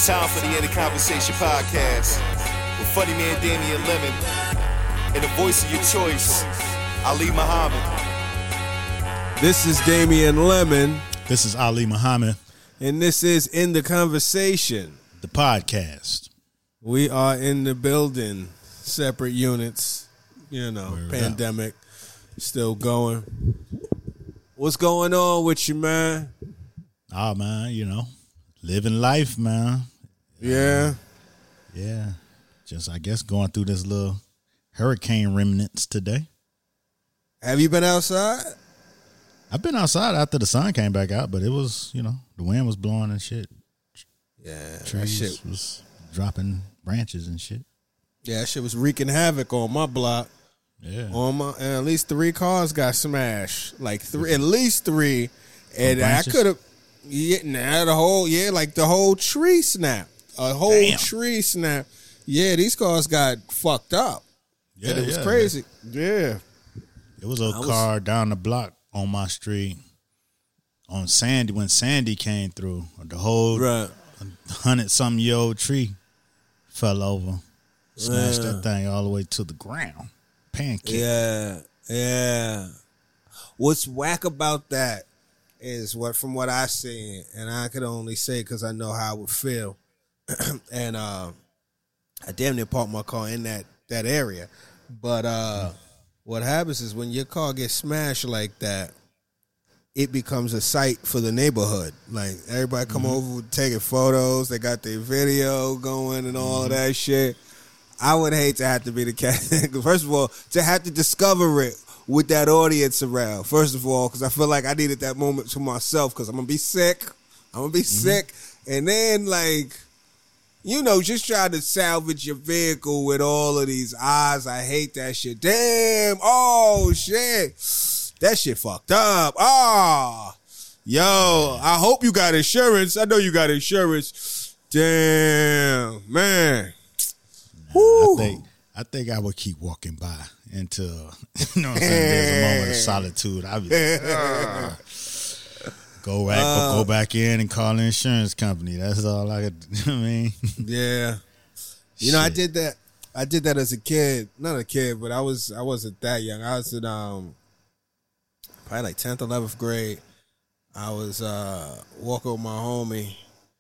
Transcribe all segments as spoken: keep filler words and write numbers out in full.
Time for the End of Conversation podcast with funny man Damian Lemon and the voice of your choice, Ali Muhammad. This is Damian Lemon. This is Ali Muhammad. And this is In the Conversation, the podcast. We are in the building, separate units, you know, Word pandemic up. Still going. What's going on with you, man? Oh, man, you know, living life, man. Yeah. Uh, yeah. Just, I guess, going through this little hurricane remnants today. Have you been outside? I've been outside after the sun came back out, but it was, you know, the wind was blowing and shit. Yeah. Trees that shit was dropping branches and shit. Yeah, that shit was wreaking havoc on my block. Yeah. On my, and at least three cars got smashed. Like three, at least three. And I could have, yeah, nah, the whole, yeah, like the whole tree snapped. A whole Damn. tree snapped. Yeah, these cars got fucked up. Yeah, and it was yeah, crazy. Man. Yeah. It was a I car was, down the block on my street on Sandy when Sandy came through. The whole right. hundred some year old tree fell over, smashed yeah. that thing all the way to the ground. Pancake. Yeah, yeah. What's whack about that is what, from what I see, and I could only say because I know how I would feel, and uh, I damn near parked my car in that that area. But uh, mm. what happens is when your car gets smashed like that, it becomes a sight for the neighborhood. Like, everybody come mm-hmm. over taking photos. They got their video going and all mm-hmm. of that shit. I would hate to have to be the cat. First of all, to have to discover it with that audience around. First of all, because I feel like I needed that moment to myself because I'm going to be sick. I'm going to be mm-hmm. sick. And then, like, you know, just try to salvage your vehicle with all of these eyes. I hate that shit. Damn. Oh, shit. That shit fucked up. Ah, oh, yo, I hope you got insurance. I know you got insurance. Damn, man. Nah, I think I think I would keep walking by until you know what I'm saying. There's a moment of solitude. I be uh, go back, uh, go back in and call the insurance company. That's all I could. You know what I mean, yeah. You Shit. know, I did that. I did that as a kid. Not a kid, but I was. I wasn't that young. I was in um. probably like tenth, eleventh grade. I was uh, walking with my homie,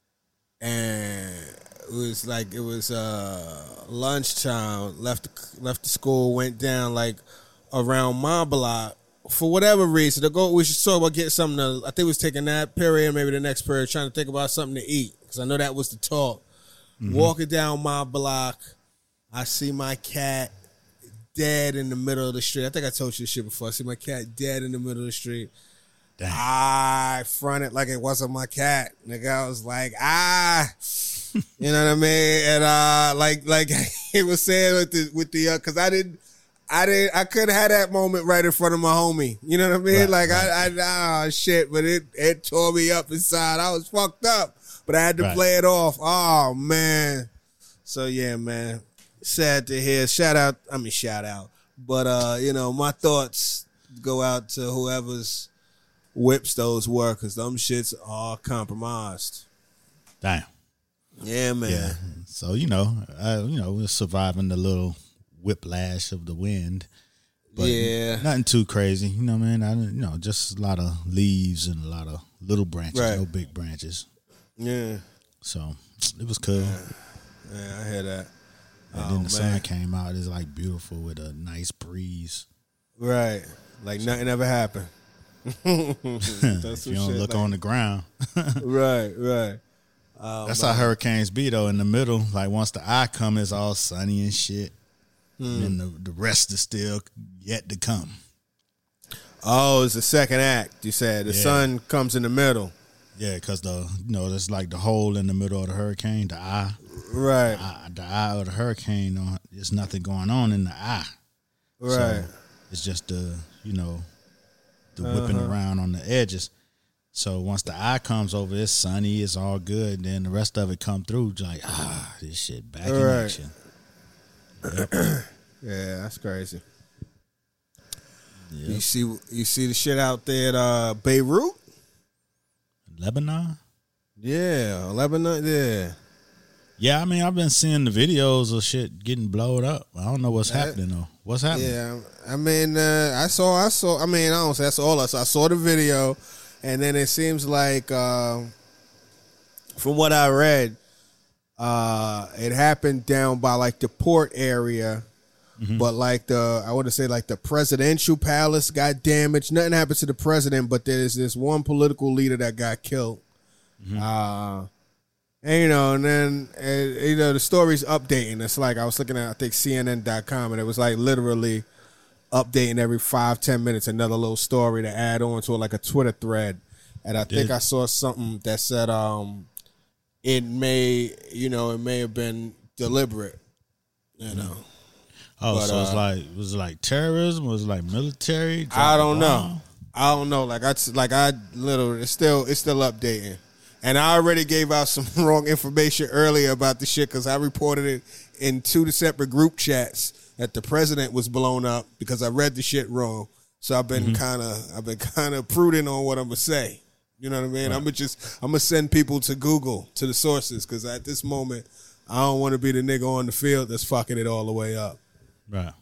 and it was like it was uh, lunchtime. Left the, left the school, went down like around my block for whatever reason. To go, we should talk about getting something. To, I think we was taking that period, maybe the next period, trying to think about something to eat because I know that was the talk. Mm-hmm. Walking down my block, I see my cat dead in the middle of the street. I think I told you this shit before. I see my cat dead in the middle of the street. Damn. I fronted like it wasn't my cat. Nigga, I was like, ah, you know what I mean? And uh, like, like he was saying with the, with the, uh, cause I didn't, I didn't, I couldn't have that moment right in front of my homie. You know what I mean? Right, like, right. I, I, ah, oh, shit, but it, it tore me up inside. I was fucked up, but I had to right. play it off. Oh, man. So, yeah, man. Sad to hear. Shout out. I mean, shout out. But, uh, you know, my thoughts go out to whoever's whips those were because them shits are compromised. Damn. Yeah, man. Yeah. So, you know, uh, you know, we're surviving the little whiplash of the wind. But yeah. Nothing too crazy. You know what I mean? I, you know, just a lot of leaves and a lot of little branches, right. no big branches. Yeah. So, it was cool. Yeah, yeah I hear that. And oh, then the man. sun came out. It's like beautiful with a nice breeze. Right. Like nothing ever happened. If you don't look like, on the ground. Right, right. Um, That's how hurricanes be, though, in the middle. Like, once the eye comes, it's all sunny and shit. Hmm. And then the, the rest is still yet to come. Oh, it's the second act, you said. The yeah. sun comes in the middle. Yeah, because the you know, there's like the hole in the middle of the hurricane, the eye. Right. The eye, the eye of the hurricane, there's nothing going on in the eye. Right. So it's just the, you know, the whipping uh-huh. around on the edges. So once the eye comes over, it's sunny, it's all good. And then the rest of it come through, like, ah, this shit back in right. action. Yep. Yeah, that's crazy. Yep. You see you see the shit out there at uh, Beirut? Lebanon? Yeah, Lebanon, yeah. Yeah, I mean, I've been seeing the videos of shit getting blowed up. I don't know what's Uh, happening though. What's happening? Yeah, I mean, uh, I saw, I saw. I mean, I don't say that's all I saw. I saw the video, and then it seems like, uh, from what I read, uh, it happened down by like the port area, mm-hmm. but like the, I want to say like the presidential palace got damaged. Nothing happened to the president, but there's this one political leader that got killed. Mm-hmm. Uh, and, you know, and then, uh, you know, the story's updating. It's like I was looking at, I think, C N N dot com, and it was like literally updating every five, ten minutes, another little story to add on to it, like a Twitter thread. And I think Did. I saw something that said um, it may, you know, it may have been deliberate, you know. Oh, But, so it's uh, like, was it like terrorism? Was it like military? I don't know. Wow. I don't know. Like I, like I literally, it's still, it's still updating. And I already gave out some wrong information earlier about the shit because I reported it in two separate group chats that the president was blown up because I read the shit wrong. So I've been mm-hmm. kind of, I've been kind of prudent on what I'm gonna say. You know what I mean? Right. I'm gonna just, I'm gonna send people to Google to the sources because at this moment, I don't want to be the nigga on the field that's fucking it all the way up. Right.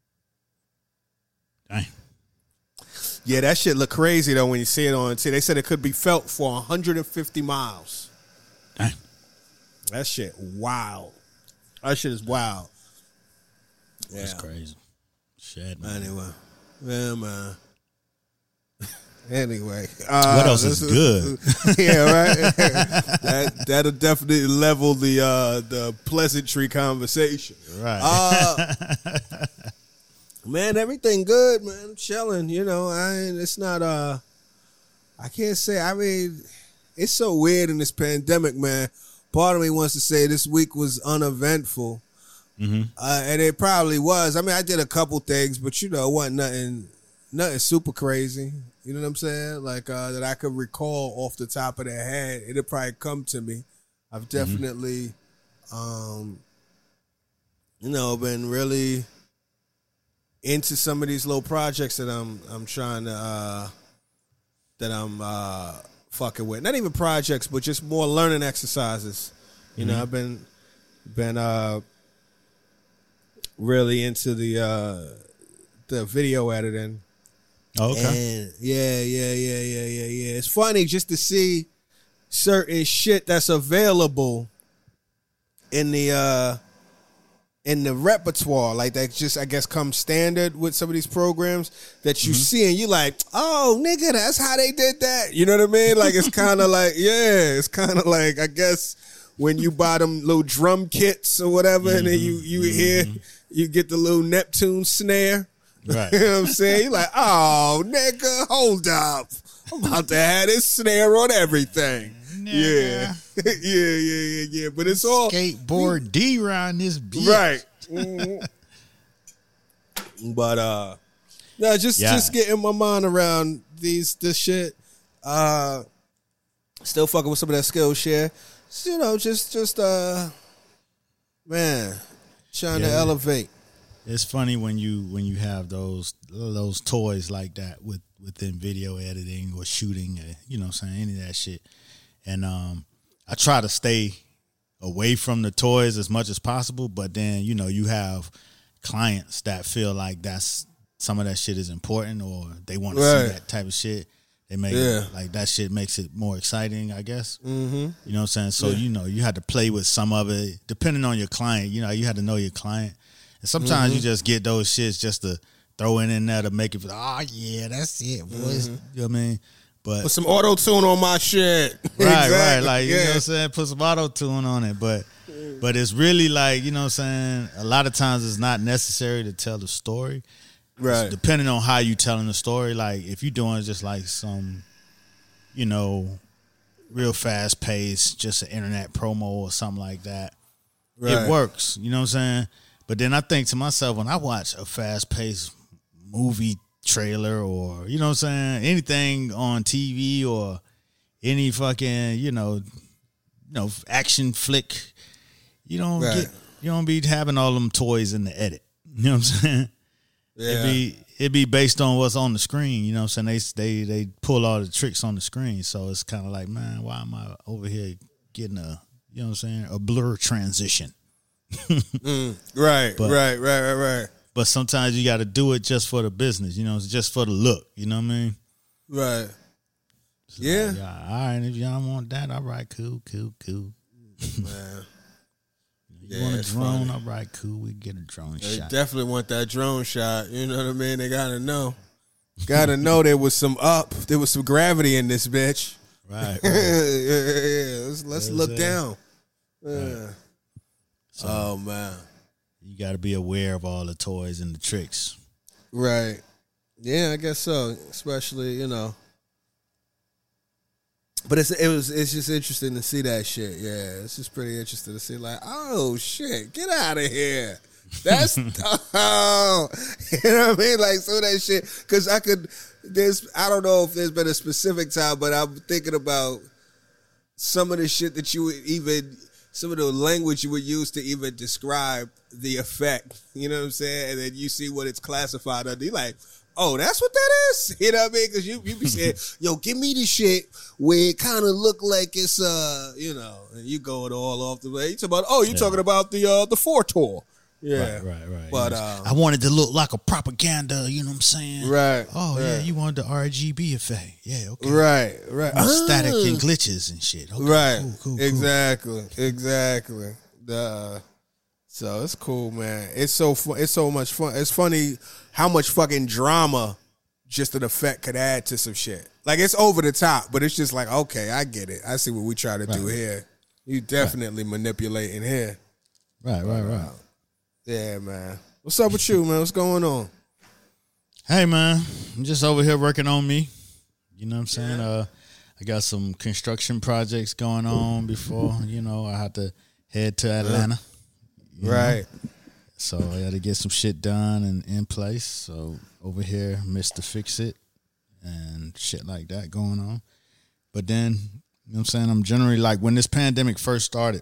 Dang. Yeah, that shit look crazy though when you see it on T V. They said it could be felt for one hundred fifty miles. Dang. That shit wild. That shit is wild. Yeah. That's crazy. Shit, man. Anyway. Yeah, man. Anyway. Uh, what else is good? Yeah, right? that, that'll definitely level the uh, the pleasantry conversation. Right. Uh, man, everything good, man. I'm chilling, you know. I it's not uh I can't say I mean it's so weird in this pandemic, man. Part of me wants to say this week was uneventful. Mm-hmm. Uh, and it probably was. I mean, I did a couple things, but you know, it wasn't nothing nothing super crazy. You know what I'm saying? Like uh, that I could recall off the top of the head. It'll probably come to me. I've definitely mm-hmm. um you know, been really into some of these little projects that I'm I'm trying to uh, that I'm uh, fucking with. Not even projects, but just more learning exercises. You mm-hmm. know, I've been been uh, really into the uh, the video editing. Oh, okay. And yeah, yeah, yeah, yeah, yeah, yeah. It's funny just to see certain shit that's available in the uh, in the repertoire, like that just, I guess, comes standard with some of these programs that you mm-hmm. see and you like, oh, nigga, that's how they did that. You know what I mean? Like, it's kind of like, yeah, it's kind of like, I guess, when you buy them little drum kits or whatever, mm-hmm. and then you, you mm-hmm. hear, you get the little Neptune snare. Right. You know what I'm saying? You're like, oh, nigga, hold up. I'm about to have this snare on everything. Yeah. yeah, yeah, yeah, yeah. But it's all skateboard D around this bitch. Right. Mm-hmm. But uh no, just yeah. just getting my mind around these this shit. Uh still fucking with some of that Skillshare. So, you know, just just uh man, trying yeah. to elevate. It's funny when you when you have those those toys like that with within video editing or shooting, or, you know what I'm saying, any of that shit. And um, I try to stay away from the toys as much as possible, but then, you know, you have clients that feel like that's some of that shit is important, or they want to right. see that type of shit. They make yeah. it, like that shit makes it more exciting, I guess. Mm-hmm. You know what I'm saying? So, yeah. you know, you had to play with some of it depending on your client. You know, you had to know your client. And sometimes mm-hmm. you just get those shits just to throw it in there to make it, oh, yeah, that's it, boys. Mm-hmm. You know what I mean? But put some auto tune on my shit. Right, exactly. right. Like, you yeah. know what I'm saying? Put some auto tune on it. But but it's really like, you know what I'm saying? A lot of times it's not necessary to tell the story. Right. It's depending on how you telling the story. Like, if you're doing just like some, you know, real fast paced, just an internet promo or something like that, right. It works. You know what I'm saying? But then I think to myself, when I watch a fast paced movie trailer, or, you know what I'm saying, anything on T V, or any fucking, you know, you know, action flick, you don't right. get, you don't be having all them toys in the edit. You know what I'm saying? Yeah. It be it be based on what's on the screen. You know what I'm saying? They they they pull all the tricks on the screen, so it's kind of like, man, why am I over here getting a you know what I'm saying, a blur transition. mm, right, but, right, right, right, right. But sometimes you got to do it just for the business, you know, it's just for the look, you know what I mean? Right. So yeah. Like, yeah. All right, if y'all want that, all right, cool, cool, cool. Man. You yeah, want a drone? funny. All right, cool. We get a drone they shot. Definitely want that drone shot. You know what I mean? They gotta know. Gotta know there was some up. There was some gravity in this bitch. Right. right. yeah, yeah, yeah. Let's, let's look down. Yeah. Right. So, oh man. You got to be aware of all the toys and the tricks. Right. Yeah, I guess so. Especially, you know. But it's it was it's just interesting to see that shit. Yeah, it's just pretty interesting to see. Like, oh shit, get out of here. That's oh, you know what I mean? Like some of that shit. Because I could. There's I don't know if there's been a specific time, but I'm thinking about some of the shit that you would even. Some of the language you would use to even describe the effect. You know what I'm saying? And then you see what it's classified under. You're like, oh, that's what that is? You know what I mean? Because you, you be saying, yo, give me the shit where it kind of look like it's, uh, you know, and you going all off the way. You talking about, oh, you yeah. talking about the uh, the four tour. Yeah. Right, right, right. But yes. um, I wanted to look like a propaganda, you know what I'm saying? Right. Oh, right. yeah, you wanted the R G B effect. Yeah, okay. Right, right. Ah. Static and glitches and shit. Okay, right. Cool, cool, exactly. Cool. Exactly. The, so it's cool, man. It's so fun. It's so much fun. It's funny how much fucking drama just an effect could add to some shit. Like, it's over the top, but it's just like, okay, I get it. I see what we try to right. do here. You definitely right. manipulating here. Right, right, right. Uh, Yeah, man. What's up with you, man? What's going on? Hey, man. I'm just over here working on me. You know what I'm saying? Yeah. Uh, I got some construction projects going on before, you know, I had to head to Atlanta. Right. Know? So I had to get some shit done and in place. So over here, Mister Fix It and shit like that going on. But then, you know what I'm saying? I'm generally like, when this pandemic first started,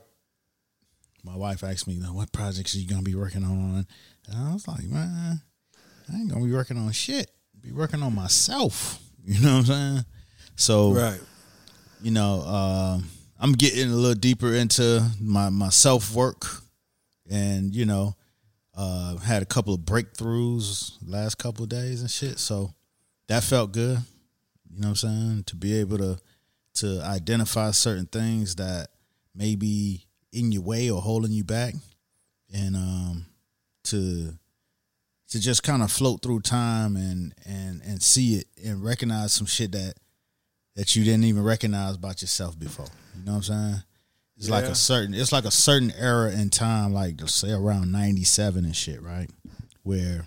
my wife asked me, you know, what projects are you going to be working on? And I was like, man, I ain't going to be working on shit. Be working on myself. You know what I'm saying? So, right. you know, uh, I'm getting a little deeper into my, my self-work. And, you know, uh, had a couple of breakthroughs last couple of days and shit. So that felt good. You know what I'm saying? To be able to to identify certain things that maybe in your way or holding you back, and um, to to just kind of float through time and and and see it and recognize some shit that that you didn't even recognize about yourself before. You know what I'm saying? It's yeah. like a certain it's like a certain era in time, like let's say around ninety-seven and shit, right? Where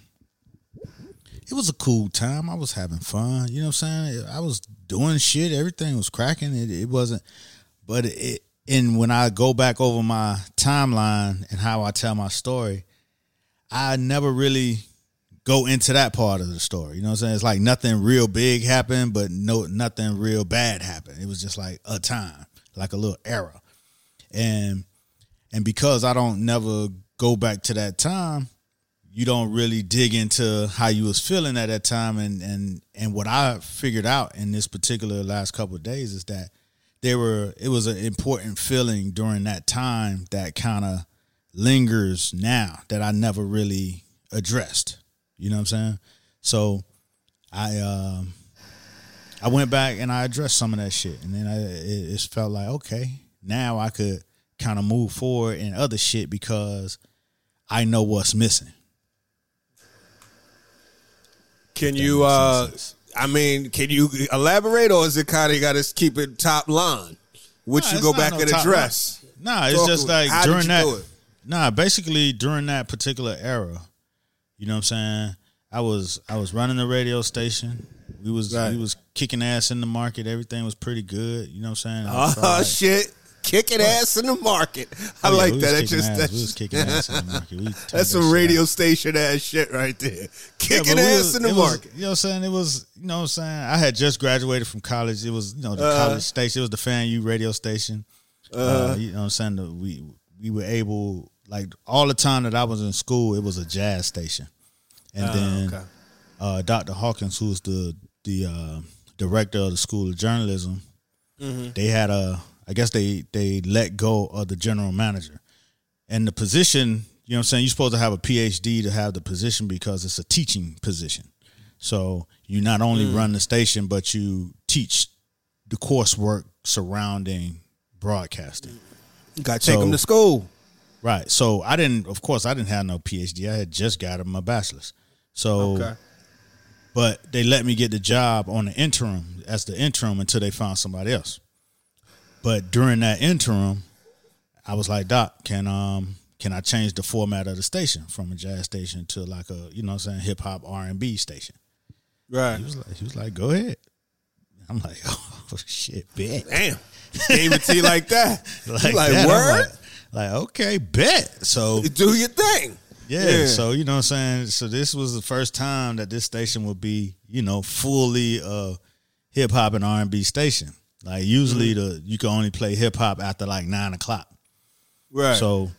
it was a cool time. I was having fun. You know what I'm saying? I was doing shit. Everything was cracking. It, it wasn't, but it. And when I go back over my timeline and how I tell my story, I never really go into that part of the story. You know what I'm saying? It's like nothing real big happened, but no, nothing real bad happened. It was just like a time, like a little era. And and because I don't never go back to that time, you don't really dig into how you was feeling at that time. And and and what I figured out in this particular last couple of days is that there were it was an important feeling during that time that kind of lingers now that I never really addressed. You know what I'm saying? So I um I went back and I addressed some of that shit, and then I, it, it felt like, okay, now I could kind of move forward in other shit because I know what's missing. Can you, uh, I mean, can you elaborate, or is it kind of got to keep it top line? Which nah, you go back no and address? Line. Nah, it's Talk just like how during did you that. do it? Nah, basically during that particular era, you know what I'm saying? I was I was running the radio station. We was right. we was kicking ass in the market. Everything was pretty good. You know what I'm saying? Oh like, shit. Kicking what? Ass in the market. I oh, like yeah, that. That just ass. that's, we was kicking ass in the market. We that's some radio out. Station ass shit right there. Kicking yeah, ass was, in the market. Was, you know what I'm saying? It was, you know what I'm saying? I had just graduated from college. It was, you know, the uh, college station. It was the F A N U radio station. Uh, uh, you know what I'm saying? The, we we were able, like, all the time that I was in school, it was a jazz station. And uh, then okay. uh, Doctor Hawkins, who was the the uh, director of the School of Journalism, mm-hmm. they had a I guess they they let go of the general manager. And the position, you know what I'm saying, you're supposed to have a P H D to have the position because it's a teaching position. So you not only mm. run the station, but you teach the coursework surrounding broadcasting. You got to take so, them to school. Right. So I didn't, of course, I didn't have no P H D. I had just got my bachelor's. So, okay. But they let me get the job on the interim, as the interim until they found somebody else. But during that interim, I was like, Doc, can um can I change the format of the station from a jazz station to like a, you know what I'm saying, hip hop R and B station? Right. He was like, he was like, go ahead. I'm like, oh shit, bet. Damn. Gave it to you like that. like, like that. word? Like, like, okay, bet. So do your thing. Yeah, yeah. So, you know what I'm saying? So this was the first time that this station would be, you know, fully uh hip hop and R and B station. Like usually mm-hmm. the you can only play hip hop after like nine o'clock. Right. So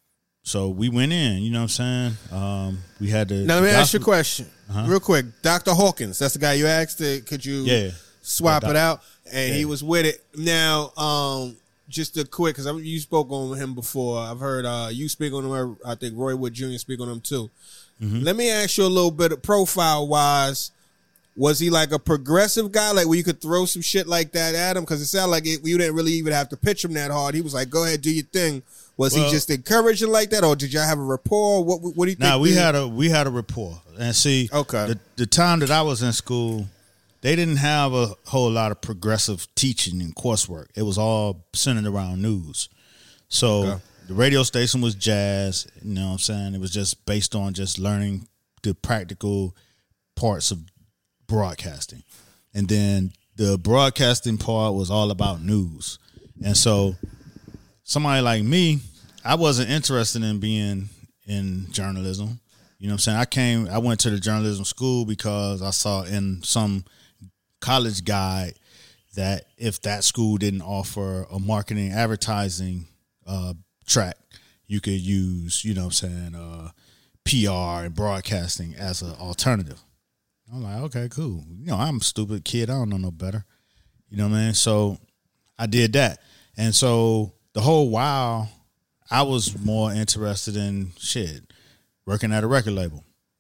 so we went in, you know what I'm saying? Um, we had to. Now let me ask you a question, uh-huh. real quick. Doctor Hawkins, that's the guy you asked. To, could you yeah. swap yeah, it out? And yeah. he was with it. Now, um, just a quick, because you spoke on him before. I've heard uh, you speak on him. I think Roy Wood Junior speak on him too. Mm-hmm. Let me ask you a little bit of profile wise. Was he like a progressive guy, like where you could throw some shit like that at him? Because it sounded like it, you didn't really even have to pitch him that hard. He was like, "Go ahead, do your thing." Was well, he just encouraging like that, or did y'all have a rapport? What What do you think? Nah, we had a we had a rapport, and see, okay, the, the time that I was in school, they didn't have a whole lot of progressive teaching and coursework. It was all centered around news. So okay. the radio station was jazz. You know what I'm saying? It was just based on just learning the practical parts of broadcasting. And then the broadcasting part was all about news. And so somebody like me, I wasn't interested in being in journalism. You know what I'm saying? I came, I went to the journalism school because I saw in some college guide that if that school didn't offer a marketing advertising uh, track, you could use, you know what I'm saying, uh, P R and broadcasting as an alternative. I'm like, okay, cool. You know, I'm a stupid kid. I don't know no better. You know what I mean? So I did that. And so the whole while, I was more interested in shit, working at a record label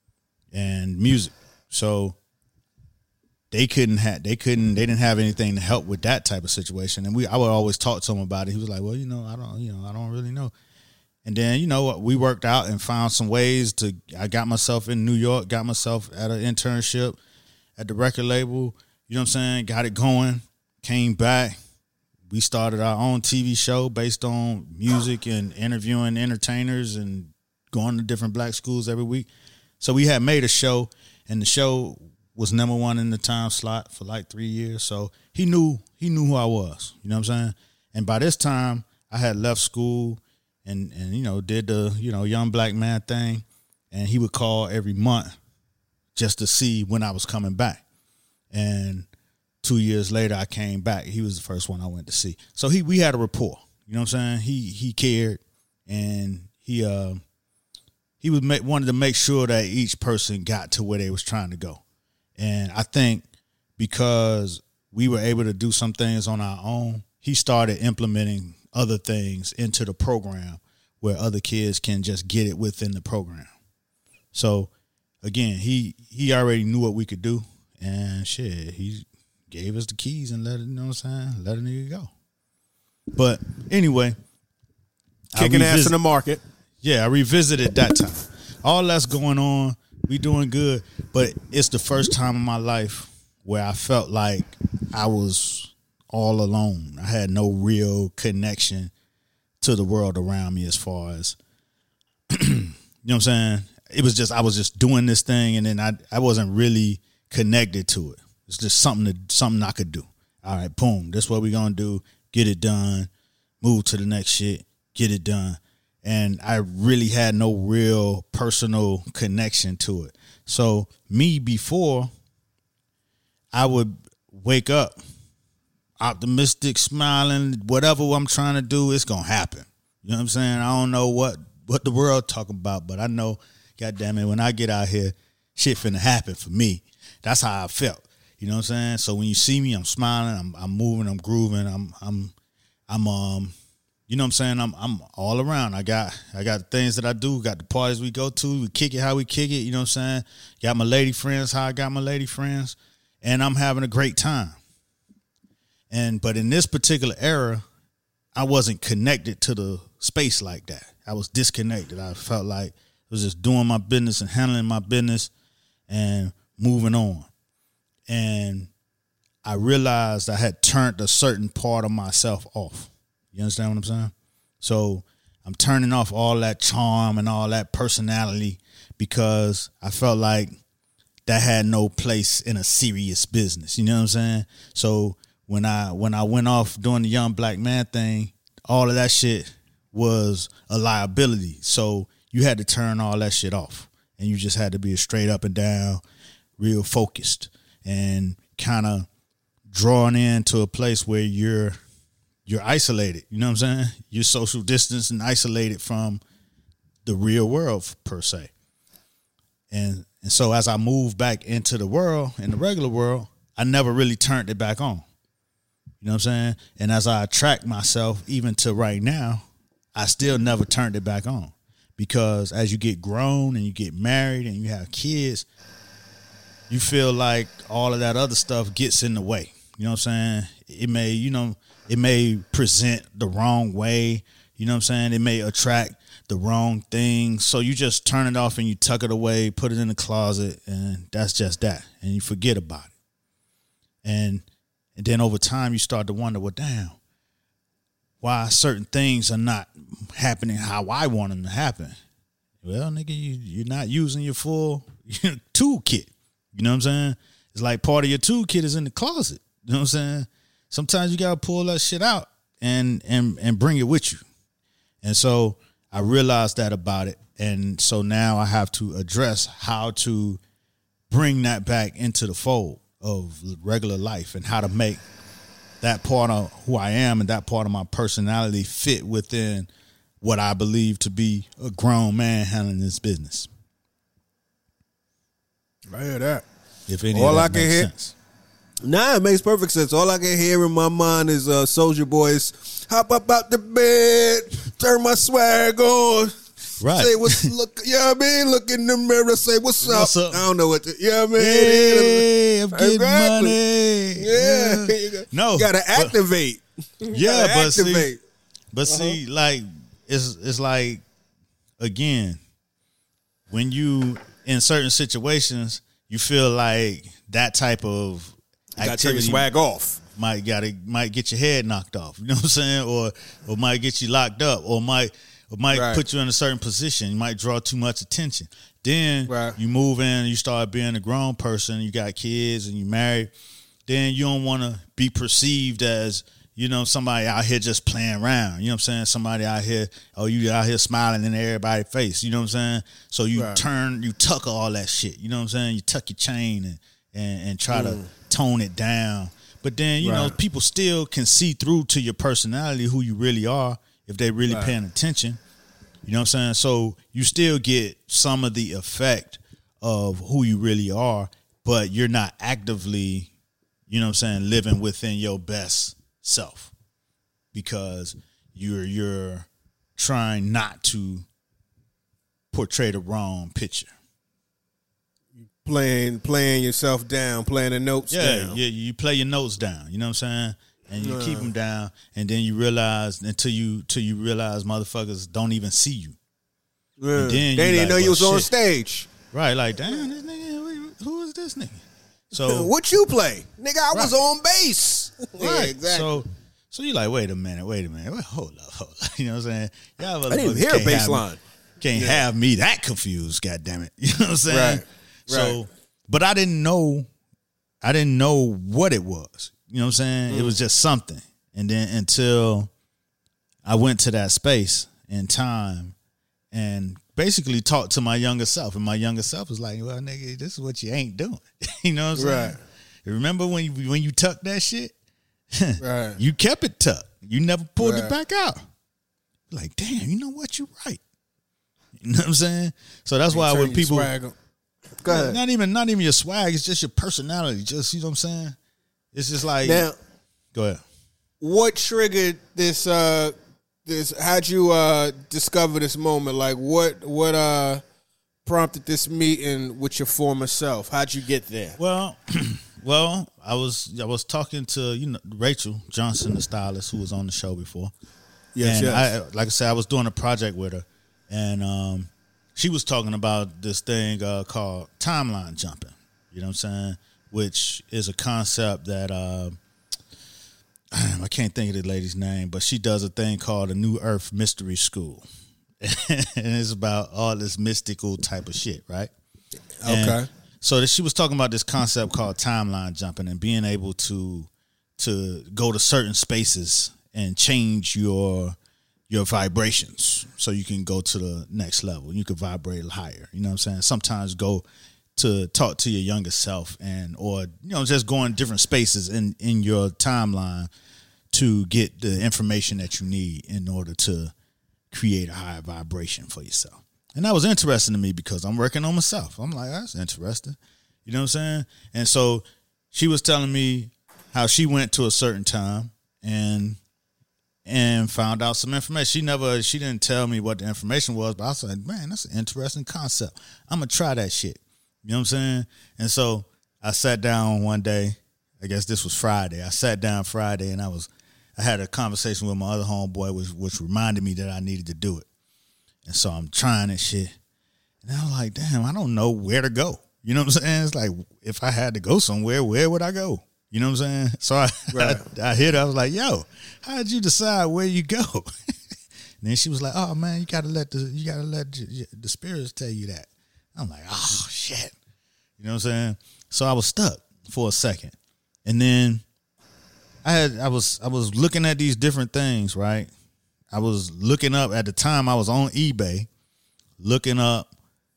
and music. So they couldn't have, they couldn't, they didn't have anything to help with that type of situation. And we, I would always talk to him about it. He was like, well, you know, I don't, you know, I don't really know. And then, you know, we worked out and found some ways to, I got myself in New York, got myself at an internship at the record label, you know what I'm saying? Got it going, came back. We started our own T V show based on music and interviewing entertainers and going to different black schools every week. So we had made a show, and the show was number one in the time slot for like three years. So he knew, he knew who I was, you know what I'm saying? And by this time, I had left school. And, and, you know, did the, you know, young black man thing. And he would call every month just to see when I was coming back. And two years later, I came back. He was the first one I went to see. So he we had a rapport. You know what I'm saying? He he cared. And he uh, he was make, wanted to make sure that each person got to where they was trying to go. And I think because we were able to do some things on our own, he started implementing other things into the program where other kids can just get it within the program. So again, he he already knew what we could do, and shit, he gave us the keys and let it, you know what I'm saying, let a nigga go. But anyway, kicking ass in the market. Yeah, I revisited that time. All that's going on, we doing good, but it's the first time in my life where I felt like I was all alone. I had no real connection to the world around me as far as, you know what I'm saying? It was just, I was just doing this thing, and then I I wasn't really connected to it. It's just something that, something I could do. All right, boom, that's what we're going to do. Get it done. Move to the next shit. Get it done. And I really had no real personal connection to it. So me before, I would wake up optimistic, smiling, whatever I'm trying to do, it's going to happen. You know what I'm saying? I don't know what, what the world talking about, but I know, goddamn it, when I get out here, shit finna happen for me. That's how I felt. You know what I'm saying? So when you see me, I'm smiling, I'm, I'm moving, I'm grooving, I'm, I'm, I'm um, you know what I'm saying? I'm I'm all around. I got I got things that I do, got the parties we go to, we kick it how we kick it, you know what I'm saying? Got my lady friends, how I got my lady friends, and I'm having a great time. And but in this particular era, I wasn't connected to the space like that. I was disconnected. I felt like I was just doing my business and handling my business and moving on. And I realized I had turned a certain part of myself off. You understand what I'm saying? So I'm turning off all that charm and all that personality because I felt like that had no place in a serious business. You know what I'm saying? So when I when I went off doing the young black man thing, all of that shit was a liability. So you had to turn all that shit off. And you just had to be straight up and down, real focused, and kind of drawn into a place where you're you're isolated. You know what I'm saying? You're social distance and isolated from the real world per se. And and so as I moved back into the world, in the regular world, I never really turned it back on. You know what I'm saying? And as I attract myself, even to right now, I still never turned it back on. Because as you get grown and you get married and you have kids, you feel like all of that other stuff gets in the way. You know what I'm saying? It may, you know, it may present the wrong way. You know what I'm saying? It may attract the wrong thing. So you just turn it off and you tuck it away, put it in the closet, and that's just that. And you forget about it. And and then over time you start to wonder, well, damn, why certain things are not happening how I want them to happen. Well, nigga, you, you're not using your full toolkit. You know what I'm saying? It's like part of your toolkit is in the closet. You know what I'm saying? Sometimes you got to pull that shit out and, and, and bring it with you. And so I realized that about it. And so now I have to address how to bring that back into the fold of regular life and how to make that part of who I am and that part of my personality fit within what I believe to be a grown man handling this business. I hear that. If any All of that I can makes hear, sense. Nah, it makes perfect sense. All I can hear in my mind is uh, Soulja Boy's hop up out the bed, turn my swag on. Right. Say what's look, you know what I mean? Look in the mirror, say what's, What's up? up? I don't know what to, you know what I mean? Hey, I'm getting Exactly. money. Yeah. Yeah. No. You gotta but- activate. You Yeah, gotta but see, activate. but see, like it's it's like again, when you in certain situations, you feel like that type of You gotta turn your activity swag off. might gotta might get your head knocked off. You know what I'm saying? Or or might get you locked up, or might or might Right. put you in a certain position. You might draw too much attention. Then Right. you move in, and you start being a grown person. You got kids, and you married. Then you don't want to be perceived as, you know, somebody out here just playing around. You know what I'm saying? Somebody out here, oh, you out here smiling in everybody's face. You know what I'm saying? So you Right. turn, you tuck all that shit. You know what I'm saying? You tuck your chain and and, and try Mm. to tone it down. But then, you know, Right. people still can see through to your personality, who you really are, if they really Right. paying attention. You know what I'm saying? So you still get some of the effect of who you really are, but you're not actively, you know what I'm saying, living within your best self because you're you're trying not to portray the wrong picture. Playing playing yourself down, playing the notes Yeah, down. yeah, you play your notes down. You know what I'm saying, and you keep them down, and then you realize until you till you realize motherfuckers don't even see you. Yeah. And then They you didn't like, know you well, was on shit. stage. Right? Like, damn, this nigga, who is this nigga? So What you play? Nigga, I was Right. on base. Yeah, right, exactly. so so you like, wait a minute, wait a minute, wait, hold up, hold up. You know what I'm saying? Y'all I didn't even motherfuckers hear a can't bass have me- line. Can't Yeah. have me that confused, God damn it. You know what I'm saying? Right, So, right. but I didn't know, I didn't know what it was. You know what I'm saying? Mm. It was just something. And then until I went to that space and time and basically talked to my younger self. And my younger self was like, well, nigga, this is what you ain't doing. You know what I'm saying? Right. Remember when you, when you tucked that shit? Right. You kept it tucked. You never pulled Right. it back out. Like, damn, you know what? You're right. You know what I'm saying? So that's why Turn when your people, swag on. Go ahead. not even not even your swag, it's just your personality. Just, you know what I'm saying? It's just like, Now, go ahead. what triggered this? Uh, this how'd you uh, discover this moment? Like, what what uh, prompted this meeting with your former self? How'd you get there? Well, well, I was I was talking to you know Rachel Johnson, the stylist, who was on the show before. Yes, and yes. I, like I said, I was doing a project with her, and um, she was talking about this thing uh, called timeline jumping. You know what I'm saying? Which is a concept that uh, I can't think of the lady's name, but she does a thing called a New Earth Mystery School, and it's about all this mystical type of shit, right? Okay. And so that she was talking about this concept called timeline jumping and being able to to go to certain spaces and change your your vibrations so you can go to the next level. You can vibrate higher. You know what I'm saying? Sometimes go to talk to your younger self and or you know just go in different spaces in, in your timeline to get the information that you need in order to create a higher vibration for yourself. And that was interesting to me because I'm working on myself. I'm like, that's interesting. You know what I'm saying? And so she was telling me how she went to a certain time and and found out some information. She never, she didn't tell me what the information was, but I was like, man, that's an interesting concept. I'm going to try that shit. You know what I'm saying? And so I sat down one day, I guess this was Friday. I sat down Friday and I was, I had a conversation with my other homeboy, which, which reminded me that I needed to do it. And so I'm trying that shit. And I'm like, damn, I don't know where to go. You know what I'm saying? It's like, if I had to go somewhere, where would I go? You know what I'm saying? So I, right. I, I hit her. I was like, yo, how did you decide where you go? And then she was like, oh, man, you got to let the you got to let the, the spirits tell you that. I'm like, oh, shit. You know what I'm saying? So I was stuck for a second. And then I had I was I was looking at these different things, right? I was looking up at the time I was on eBay, looking up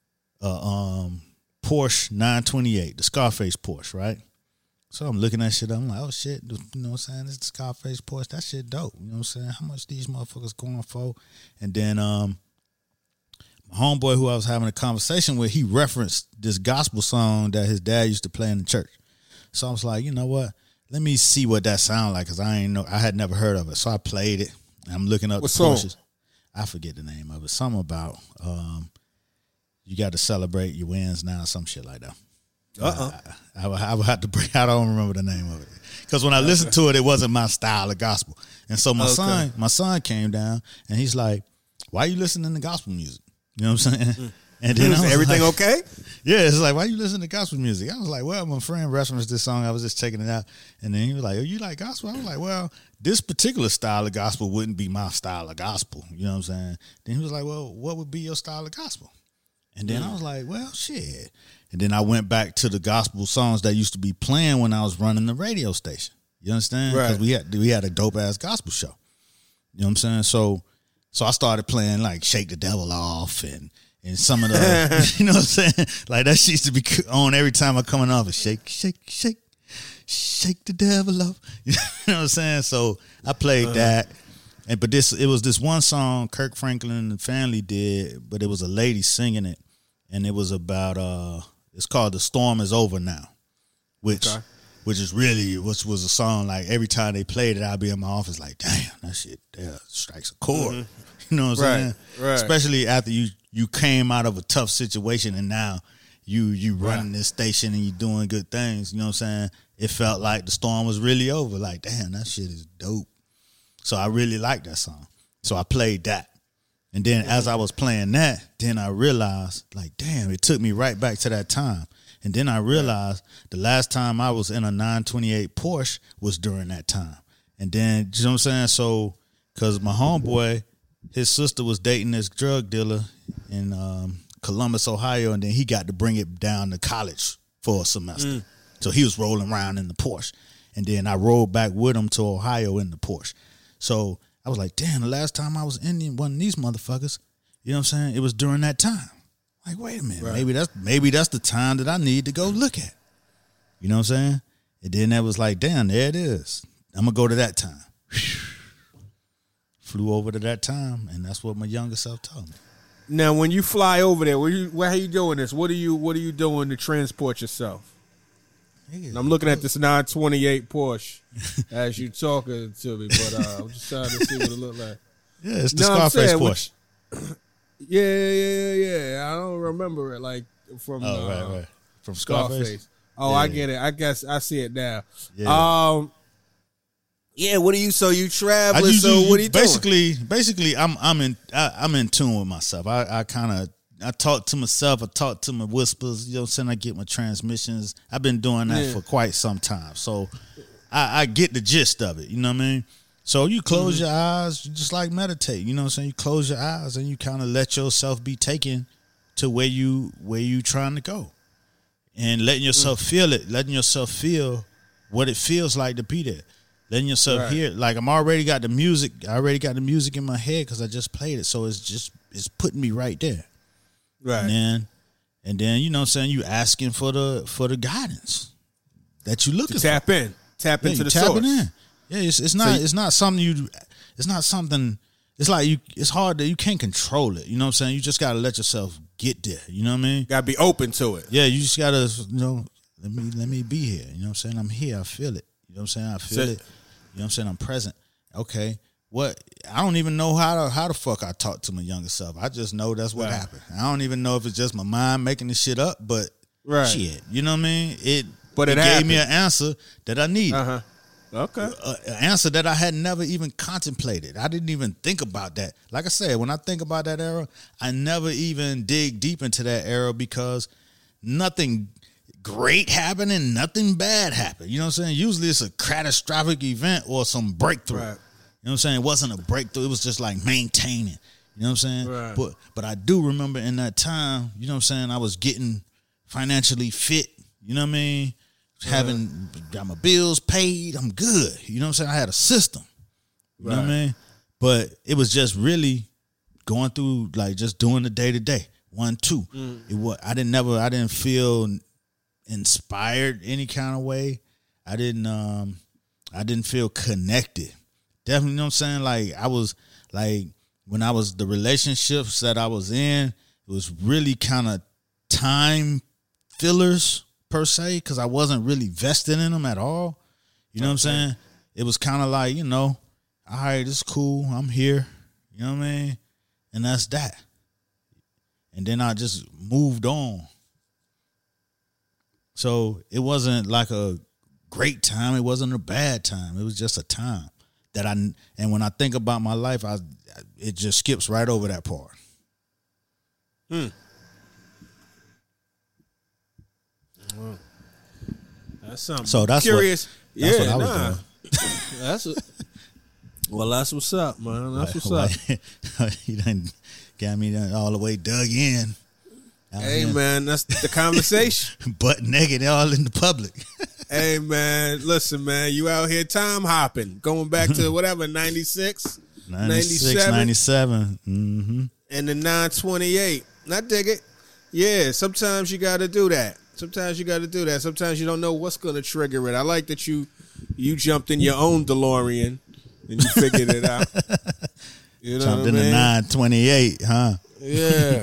a um, Porsche nine twenty-eight, the Scarface Porsche, right? So I'm looking at shit. I'm like, oh shit, you know what I'm saying? This is the Scarface Porsche. That shit dope. You know what I'm saying? How much these motherfuckers going for? And then um, my homeboy who I was having a conversation with, he referenced this gospel song that his dad used to play in the church. So I was like, you know what? Let me see what that sound like, because I ain't know, I had never heard of it. So I played it. I'm looking up what the song? Porsches. I forget the name of it. Something about um, you got to celebrate your wins now, some shit like that. Uh-uh. I, I, would, I would have to bring, I don't remember the name of it. Because when I listened to it, it wasn't my style of gospel. And so my okay. son, my son came down and he's like, why are you listening to gospel music? You know what I'm saying? Mm. And then was I was everything like, okay? Yeah, it's like, why you listening to gospel music? I was like, well, my friend referenced this song. I was just checking it out. And then he was like, oh, you like gospel? I was like, well, this particular style of gospel wouldn't be my style of gospel. You know what I'm saying? Then he was like, well, what would be your style of gospel? And then mm. I was like, well, shit. And then I went back to the gospel songs that used to be playing when I was running the radio station. You understand? Because right. we had we had a dope ass gospel show. You know what I'm saying? So so I started playing like Shake the Devil Off and and some of the you know what I'm saying? Like that shit used to be on every time I coming off. Shake, shake, shake, shake the devil off. You know what I'm saying? So I played uh-huh. that. And but this it was this one song Kirk Franklin and the family did, but it was a lady singing it, and it was about uh it's called The Storm Is Over Now, which okay. which is really which was a song like every time they played it, I'd be in my office like, damn, that shit there strikes a chord. Mm-hmm. You know what I'm right, saying? Right. Especially after you you came out of a tough situation and now you you running right. this station and you doing good things. You know what I'm saying? It felt like the storm was really over. Like, damn, that shit is dope. So I really liked that song. So I played that. And then as I was playing that, then I realized, like, damn, it took me right back to that time. And then I realized the last time I was in a nine twenty-eight Porsche was during that time. And then, you know what I'm saying? So, because my homeboy, his sister was dating this drug dealer in um, Columbus, Ohio, and then he got to bring it down to college for a semester. Mm. So he was rolling around in the Porsche. And then I rode back with him to Ohio in the Porsche. So I was like, damn, the last time I was in one of these motherfuckers, you know what I'm saying? It was during that time. Like, wait a minute, right. maybe that's maybe that's the time that I need to go look at. You know what I'm saying? And then that was like, damn, there it is. I'm going to go to that time. Flew over to that time, and that's what my younger self told me. Now, when you fly over there, where you, where are you doing this? What are you What are you doing to transport yourself? And I'm looking at this nine twenty-eight Porsche as you talking to me, but uh, I'm just trying to see what it look like. Yeah, it's the No, I'm Scarface saying, Porsche. which- Yeah, yeah, yeah, yeah. I don't remember it like from Oh, uh, right, right. From Scarface. Scarface. Oh, Yeah, I yeah. get it. I guess I see it now. Yeah. Um, yeah. What are you? So you I traveling? usually, So what are you doing? basically, basically, I'm I'm in I, I'm in tune with myself. I, I kind of I talk to myself. I talk to my whispers. You know what I'm saying? I get my transmissions. I've been doing that Yeah. for quite some time, so I, I get the gist of it. You know what I mean? So you close Mm-hmm. your eyes, you just like meditate. You know what I'm saying? You close your eyes and you kind of let yourself be taken to where you where you trying to go, and letting yourself Mm. feel it, letting yourself feel what it feels like to be there. Letting yourself Right. hear it. Like I'm already got the music. I already got the music in my head because I just played it. So it's just it's putting me right there. Right. And then and then you know what I'm saying, you asking for the for the guidance that you looking To for. tap in. Tap Yeah, into you the tapping source. in. Yeah, it's it's not you- it's not something you it's not something it's like you it's hard that you can't control it. You know what I'm saying? You just gotta let yourself get there. You know what I mean? Gotta be open to it. Yeah, you just gotta, you know, let me let me be here. You know what I'm saying? I'm here. I feel it. You know what I'm saying? I feel So- it. You know what I'm saying? I'm present. Okay. What I don't even know how to how the fuck I talk to my younger self. I just know that's what Right. happened. I don't even know if it's just my mind making this shit up, but Right. shit. You know what I mean? It But it gave me happened. an answer that I need. Uh huh. Okay. A- An answer that I had never even contemplated. I didn't even think about that. Like I said, when I think about that era, I never even dig deep into that era because nothing great happened and nothing bad happened. You know what I'm saying? Usually it's a catastrophic event or some breakthrough. Right. You know what I'm saying? It wasn't a breakthrough. It was just like maintaining. You know what I'm saying? Right. But but I do remember in that time, you know what I'm saying, I was getting financially fit. You know what I mean? Having got my bills paid. I'm good. You know what I'm saying? I had a system. You know what I Right. mean? But it was just really going through like just doing the day to day. One, two. It was I didn't never I didn't feel inspired any kind of way. I didn't um I didn't feel connected. Definitely, you know what I'm saying? Like I was like when I was the relationships that I was in, it was really kind of time fillers per se, because I wasn't really vested in them at all. You know what I'm saying? It was kind of like, you know, all right, it's cool. I'm here. You know what I mean? And that's that. And then I just moved on. So it wasn't like a great time. It wasn't a bad time. It was just a time that I, and when I think about my life, I, it just skips right over that part. Hmm. That's something. So that's what- curious. That's yeah, what I was nah. doing. That's what, well. That's what's up, man. That's what's Like, up. you done got me done all the way dug in. Out Hey, here, man, that's the conversation. butt naked, all in the public. Hey, man, listen, man, you out here time hopping, going back to whatever ninety-six, ninety-six, ninety-seven, ninety-seven. Mm-hmm. and the nine twenty-eight. I dig it. Yeah, sometimes you got to do that. Sometimes you got to do that. Sometimes you don't know what's going to trigger it. I like that you you jumped in your own DeLorean and you figured it out. You know Jumped what I in the mean? nine twenty-eight, huh? Yeah.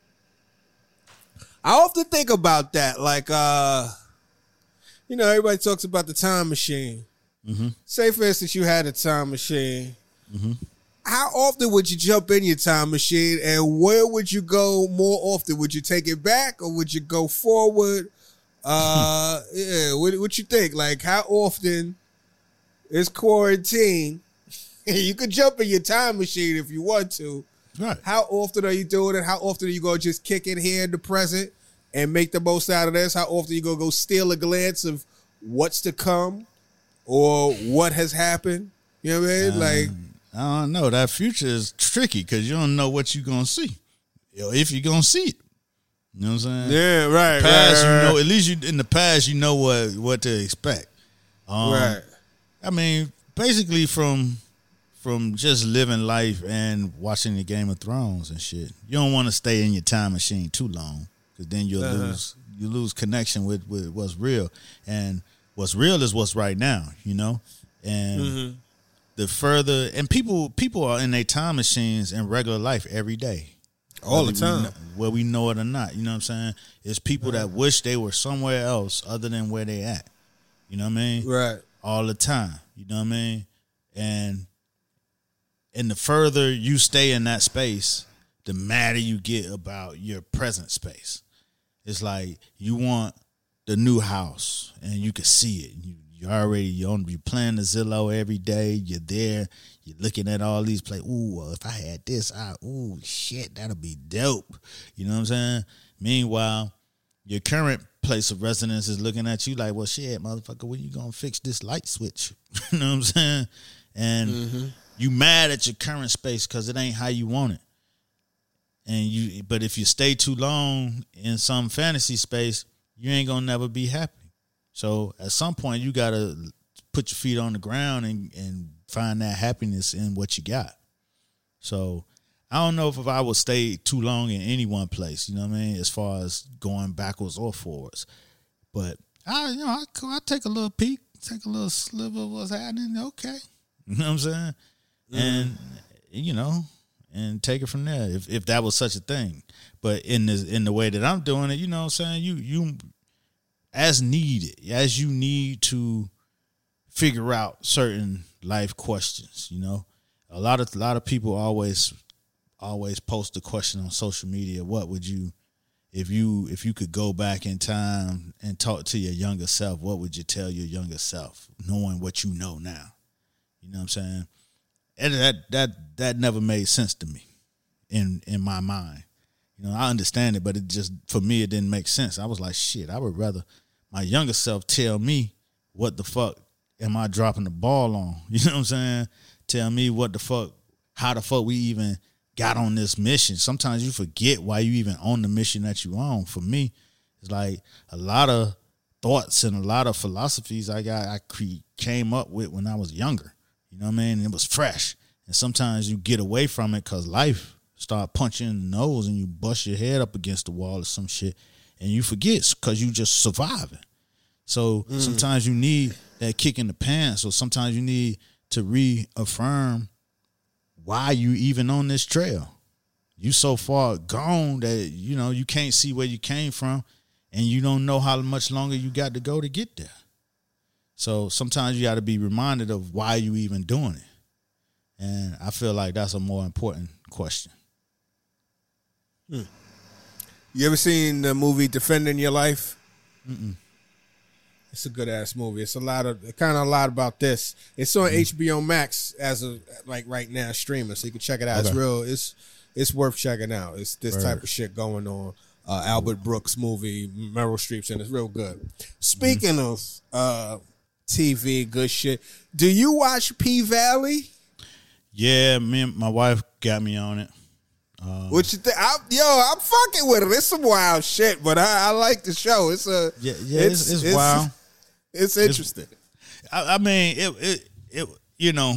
I often think about that. Like, uh, you know, everybody talks about the time machine. Mm-hmm. Say, for instance, you had a time machine. How often would you jump in your time machine, and where would you go more often? Would you take it back, or would you go forward? Uh, yeah, what, what you think? Like, how often is quarantine? You could jump in your time machine if you want to. Right. How often are you doing it? How often are you going to just kick it here in the present and make the most out of this? How often are you going to go steal a glance of what's to come or what has happened? You know what I mean? Like, I don't know. That future is tricky because you don't know what you're gonna see, or if you're gonna see it. You know what I'm saying? yeah, right, Past, right, you right, know. At least you in the past, you know what what to expect. Um, right. I mean, basically from from just living life and watching the Game of Thrones and shit. You don't want to stay in your time machine too long because then you'll Uh-huh. lose you lose connection with, with what's real, and what's real is what's right now. You know, and. Mm-hmm. The further and people people are in their time machines in regular life every day, All the whether we time. kn- whether we know it or not. You know what I'm saying? It's people that wish they were somewhere else other than where they at. You know what I mean? Right. All the time. You know what I mean? And and the further you stay in that space, the madder you get about your present space. It's like you want the new house and you can see it. You you already you on you playing the Zillow every day. You're there. You're looking at all these places. Ooh, well, if I had this, I ooh shit, that'll be dope. You know what I'm saying? Meanwhile, your current place of residence is looking at you like, well, shit, motherfucker, when you gonna fix this light switch? You know what I'm saying? And mm-hmm. you mad at your current space because it ain't how you want it. And you, but if you stay too long in some fantasy space, you ain't gonna never be happy. So at some point, you gotta put your feet on the ground and, and find that happiness in what you got. So I don't know if, if I would stay too long in any one place, you know what I mean, as far as going backwards or forwards. But I, you know, I, I take a little peek, take a little sliver of what's happening. Okay, you know what I'm saying, mm. and you know. And take it from there, if if that was such a thing. But in the in the way that I'm doing it, you know what I'm saying, you you as needed, as you need to figure out certain life questions, you know. A lot of a lot of people always always post the question on social media, what would you if you if you could go back in time and talk to your younger self, what would you tell your younger self, knowing what you know now? You know what I'm saying? And that that that never made sense to me in in my mind. You know, I understand it, but it just, for me, it didn't make sense. I was like, shit, I would rather my younger self tell me what the fuck am I dropping the ball on? You know what I'm saying? Tell me what the fuck, how the fuck we even got on this mission. Sometimes you forget why you even on the mission that you on. For me, it's like a lot of thoughts and a lot of philosophies I got, I cre- came up with when I was younger. You know what I mean? And it was fresh. And sometimes you get away from it because life start punching in the nose and you bust your head up against the wall or some shit. And you forget because you just surviving. So mm. sometimes you need that kick in the pants, or sometimes you need to reaffirm why you even on this trail. You so far gone that, you know, you can't see where you came from and you don't know how much longer you got to go to get there. So sometimes you got to be reminded of why you even doing it. And I feel like that's a more important question. Hmm. You ever seen the movie Defending Your Life? Mm-mm. It's a good ass movie. It's a lot of kind of a lot about this. It's on mm-hmm. H B O Max as of like right now streaming, so you can check it out. Okay. It's real. It's it's worth checking out. It's this right. type of shit going on. Uh, Albert Brooks movie, Meryl Streep's in it. It's real good. Speaking mm-hmm. of uh, T V, good shit. Do you watch P-Valley? Yeah, me and my wife got me on it. Um, what you think? I, yo, I'm fucking with it. It's some wild shit, but I, I like the show. It's a yeah, yeah. It's, it's, it's wild. It's interesting. It's, I, I mean, it, it, it. You know,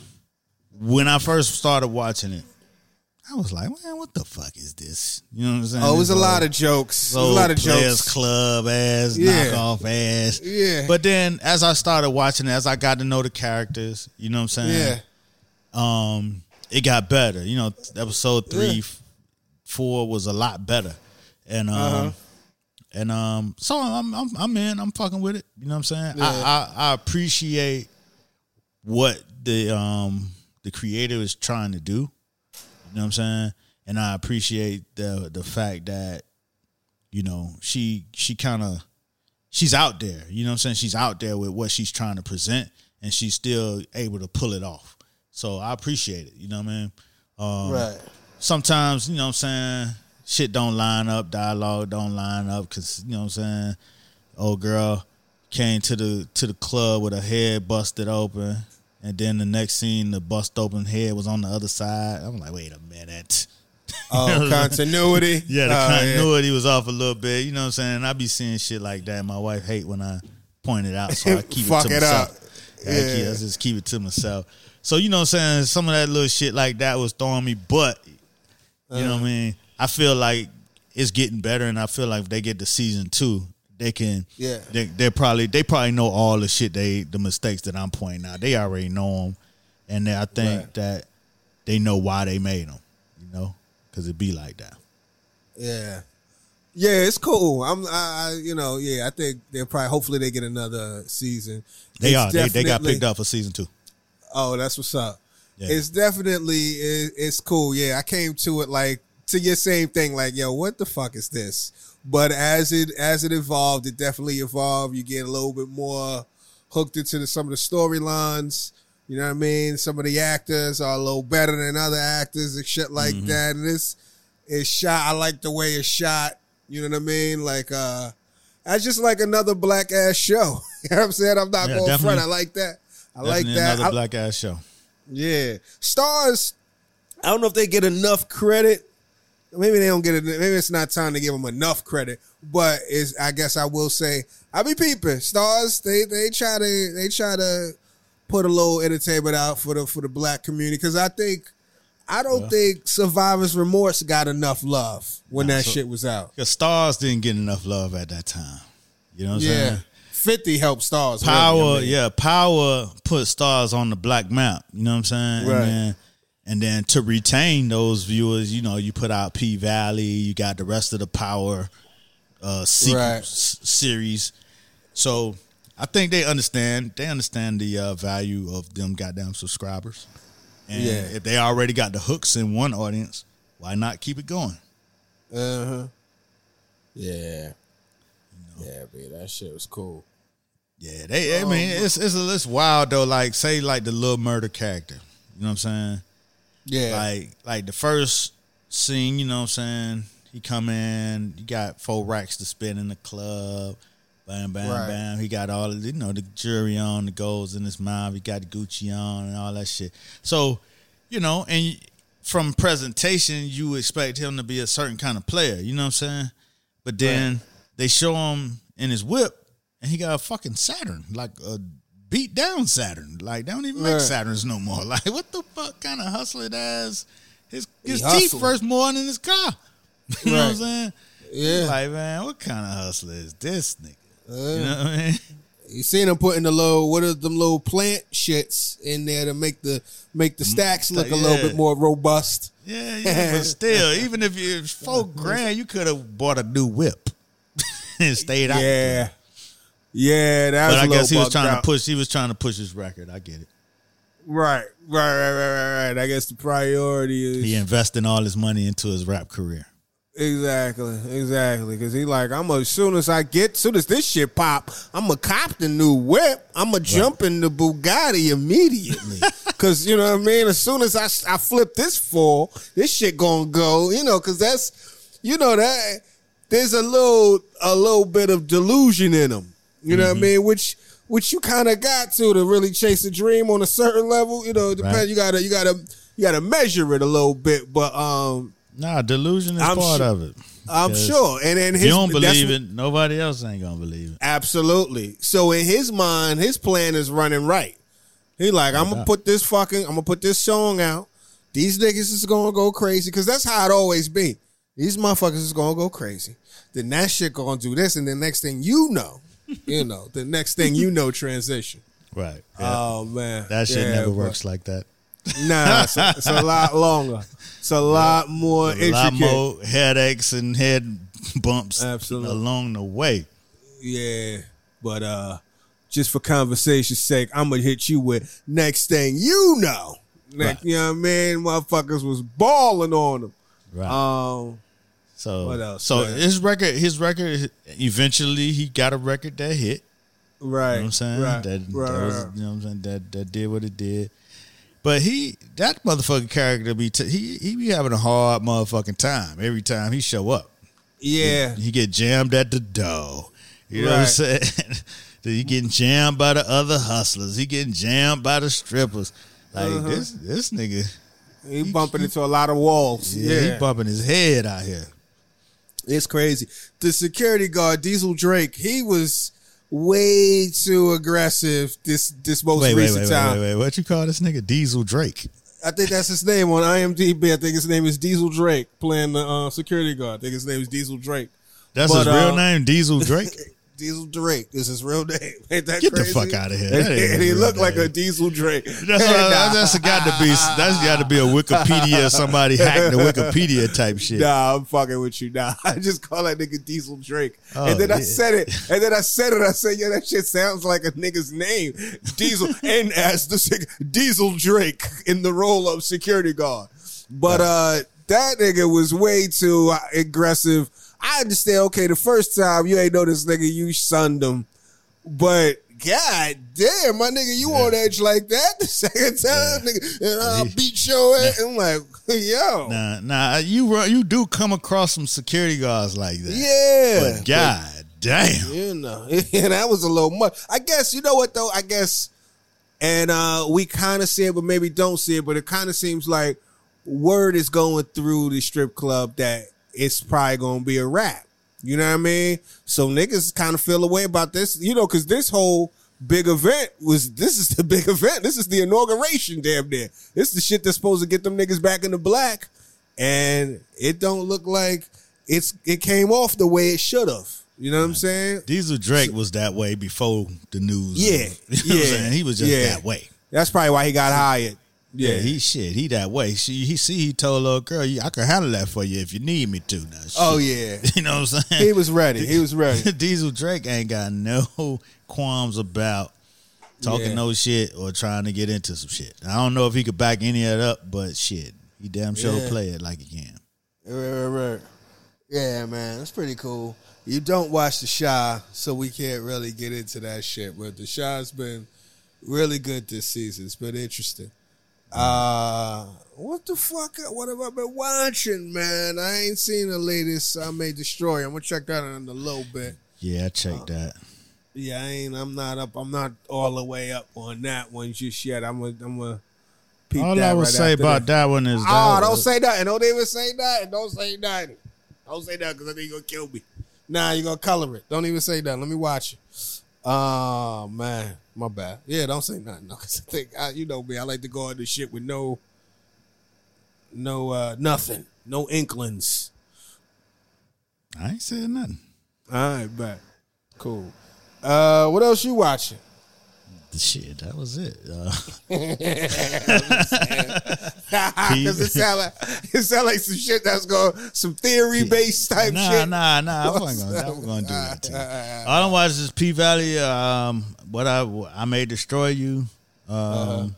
when I first started watching it, I was like, man, what the fuck is this? You know what I'm saying? Oh, it was it's a lot of jokes. A lot of Players jokes. Club ass, yeah. knockoff ass. Yeah. But then as I started watching it, as I got to know the characters, you know what I'm saying? Yeah. Um, it got better. You know, episode three, yeah. f- four was a lot better. And um uh-huh. and um so I'm I'm I'm in, I'm fucking with it. You know what I'm saying? Yeah. I, I I appreciate what the um the creator is trying to do. You know what I'm saying? And I appreciate the the fact that, you know, she she kind of she's out there. You know what I'm saying? She's out there with what she's trying to present, and she's still able to pull it off. So I appreciate it. You know what I mean? Um, right. Sometimes, you know what I'm saying, shit don't line up, dialogue don't line up, because, you know what I'm saying, old girl came to the to the club with her head busted open. And then the next scene, the bust open head was on the other side. I'm like, wait a minute. Oh, continuity? Yeah, the oh, continuity yeah. was off a little bit. You know what I'm saying? I be seeing shit like that. My wife hate when I point it out, so I keep Fuck it to it myself. Up. Yeah. I, keep, I just keep it to myself. So, you know what I'm saying? Some of that little shit like that was throwing me, but, you uh-huh. know what I mean? I feel like it's getting better, and I feel like if they get to season two, they can, yeah. They they probably they probably know all the shit they the mistakes that I'm pointing out. They already know them, and I think right. that they know why they made them. You know, because it be like that. Yeah, Yeah, it's cool. I'm, I, I, you know, yeah, I think they'll probably, hopefully, they get another season. They It's are. They, they got definitely- picked up for season two. Oh, that's what's up. Yeah. It's definitely it, it's cool. Yeah, I came to it like to your same thing. Like, yo, what the fuck is this? But as it as it evolved, it definitely evolved. You get a little bit more hooked into the, some of the storylines. You know what I mean? Some of the actors are a little better than other actors and shit like Mm-hmm. that. And this is shot. I like the way it's shot. You know what I mean? Like, uh, that's just like another black ass show. You know what I'm saying? I'm not Yeah, going front. definitely. I like that. I Definitely like that. another I- black ass show. yeah. Stars, I don't know if they get enough credit. Maybe they don't get it. Maybe it's not time to give them enough credit. But it's, I guess I will say, I be peeping. Stars, they they try to they try to put a little entertainment out for the for the black community. Because I think I don't Yeah. think Survivor's Remorse got enough love when Nah, that so- shit was out. Because Stars didn't get enough love at that time. You know what I'm Yeah. saying? fifty helped Stars. really. Power, I mean, yeah, Power put Stars on the black map. You know what I'm saying? Right. And then, and then to retain those viewers, you know, you put out P Valley. You got the rest of the Power uh, sequel Right. s- series. So I think they understand. They understand the uh, value of them goddamn subscribers. And Yeah. if they already got the hooks in one audience, why not keep it going? Uh-huh. Yeah. Yeah, man, that shit was cool. Yeah, they. I mean, it's it's it's wild though. Like, say like the Lil Murder character. You know what I'm saying? Yeah. Like like the first scene, you know what I'm saying? He come in, you got four racks to spend in the club. Bam, bam, Right. bam. He got all, you know, the jewelry on, the golds in his mouth. He got the Gucci on and all that shit. So, you know, and from presentation, you expect him to be a certain kind of player. You know what I'm saying? But then Right. they show him in his whip, and he got a fucking Saturn, like a beat down Saturn. Like, they don't even make Right. Saturns no more. Like, what the fuck kind of hustler ass? His He his hustling. teeth first more than his car. You know what I'm Right. saying? Yeah. Like, man, what kind of hustler is this nigga? Uh, You know what I mean? You seen them putting the little what are them little plant shits in there to make the make the stacks look a little yeah. bit more robust. Yeah, yeah, but still, even if you it's four grand, you could have bought a new whip and stayed out. Yeah, yeah, that was. But I a guess he little was bugged trying out. to push. He was trying to push his record. I get it. Right, right, right, right, right, right. I guess the priority is He investing all his money into his rap career. exactly, exactly. Because he like, I'm a, as soon as I get, soon as this shit pop, I'm a cop the new whip. I'm a jump in the Bugatti immediately. Because you know what I mean. As soon as I I flip this full, this shit gonna go. You know, because that's you know that there's a little a little bit of delusion in them. You know what I mean? Which which you kind of got to to really chase a dream on a certain level. You know, it depends. Right. You gotta you gotta you gotta measure it a little bit. But um, Nah, delusion is I'm part su- of it. I'm Because sure. And then If his, you don't that's believe what- it, nobody else ain't gonna believe it. Absolutely. So in his mind, his plan is running right. He like, I'm gonna doubt. put this fucking, I'm gonna put this song out. These niggas is gonna go crazy because that's how it always be. These motherfuckers is gonna go crazy. Then that shit gonna do this, and the next thing you know, you know, the next thing you know, transition. Right. Oh man, that shit Yeah, never but- works like that. Nah, it's a, it's a lot longer. It's a lot more A intricate. lot more headaches and head bumps Absolutely. along the way. Yeah, but uh, just for conversation's sake, I'm gonna hit you with next thing you know. Next, Right. You know what I mean? Motherfuckers was balling on them. Right. Um, so what else, so man? his record his record eventually he got a record that hit. right. You know what I'm saying? Right. That, right, that was, right. you know what I'm saying? That that did what it did. But he that motherfucking character be t- he he be having a hard motherfucking time every time he show up. Yeah. He get jammed at the door. You know what I'm Right. saying? He getting jammed by the other hustlers. He getting jammed by the strippers. Like Uh-huh. this this nigga, He bumping into a lot of walls. yeah, Yeah. he bumping his head out here. It's crazy. The security guard, Diesel Drake, he was way too aggressive this this most Wait, wait, recent wait, time. wait, wait, wait. What you call this nigga? Diesel Drake. I think that's his name on I M D B. I think his name is Diesel Drake, playing the uh, security guard. I think his name is Diesel Drake. That's But, his real uh, name, Diesel Drake. Diesel Drake is his real name. Ain't that Get crazy? the fuck out of here. And, That ain't and he his looked real like a name. Diesel Drake. That's, what, Nah. that's got to be that's got to be a Wikipedia. Somebody hacked the Wikipedia type shit. Nah, I'm fucking with you. Nah, I just call that nigga Diesel Drake. Oh, and then I yeah. said it. And then I said it. I said, yo, that shit sounds like a nigga's name. Diesel. And as the sec- Diesel Drake in the role of security guard. But uh, that nigga was way too uh, aggressive. I understand, okay, the first time you ain't know this nigga, you shunned him. But God damn, my nigga, you Yeah. on edge like that the second time, Yeah. nigga, and I'll He- beat your ass. I'm like, yo. Nah, nah, you run, you do come across some security guards like that. Yeah. But God damn. You know, and that was a little much. I guess, you know what, though? I guess, and uh, we kind of see it, but maybe don't see it, but it kind of seems like word is going through the strip club that it's probably going to be a wrap. You know what I mean? So niggas kind of feel a way about this, you know, because this whole big event was, this is the big event. This is the inauguration, damn near. This is the shit that's supposed to get them niggas back in the black. And it don't look like it's it came off the way it should have. You know what I'm saying? Diesel Drake was that way before the news. Yeah, You know what yeah, I'm saying? He was just yeah. that way. That's probably why he got hired. Yeah, Yeah. he shit. He that way. She, he see. He told little girl, "I can handle that for you if you need me to." Now, shit. Oh yeah. You know what I'm saying? He was ready. He was ready. Diesel Drake ain't got no qualms about talking Yeah. no shit or trying to get into some shit. I don't know if he could back any of it up, but shit, he damn sure Yeah. play it like he can. Right, right, right. Yeah, man, that's pretty cool. You don't watch The Chi, so we can't really get into that shit. But The Chi's been really good this season. It's been interesting. Uh, what the fuck? What have I been watching, man? I ain't seen the latest I May Destroy. I'm gonna check that out in a little bit. Yeah, I checked that. Yeah, I ain't. I'm not up. I'm not all the way up on that one just yet. I'm gonna. I'm gonna. Peep All that I would right say after about that. that one is Oh, that don't say nothing. Don't even say nothing. Don't say nothing. Don't say nothing because I think you're going to kill me. Nah, you're going to color it. Don't even say nothing. Let me watch it. Oh, man. My bad. Yeah, don't say nothing. No, 'cause I think, I, you know me, I like to go on this shit with no, no, uh, nothing. No inklings. I ain't saying nothing. All right, bet. Cool. Uh, what else you watching? Shit, that was it. Uh, Because it sound like it sound like some shit that's going some theory based type nah, shit. nah, nah. I wasn't gonna, I wasn't gonna do that to you. All I don't watch is P Valley. Um, what I I may destroy you. Um, Uh-huh.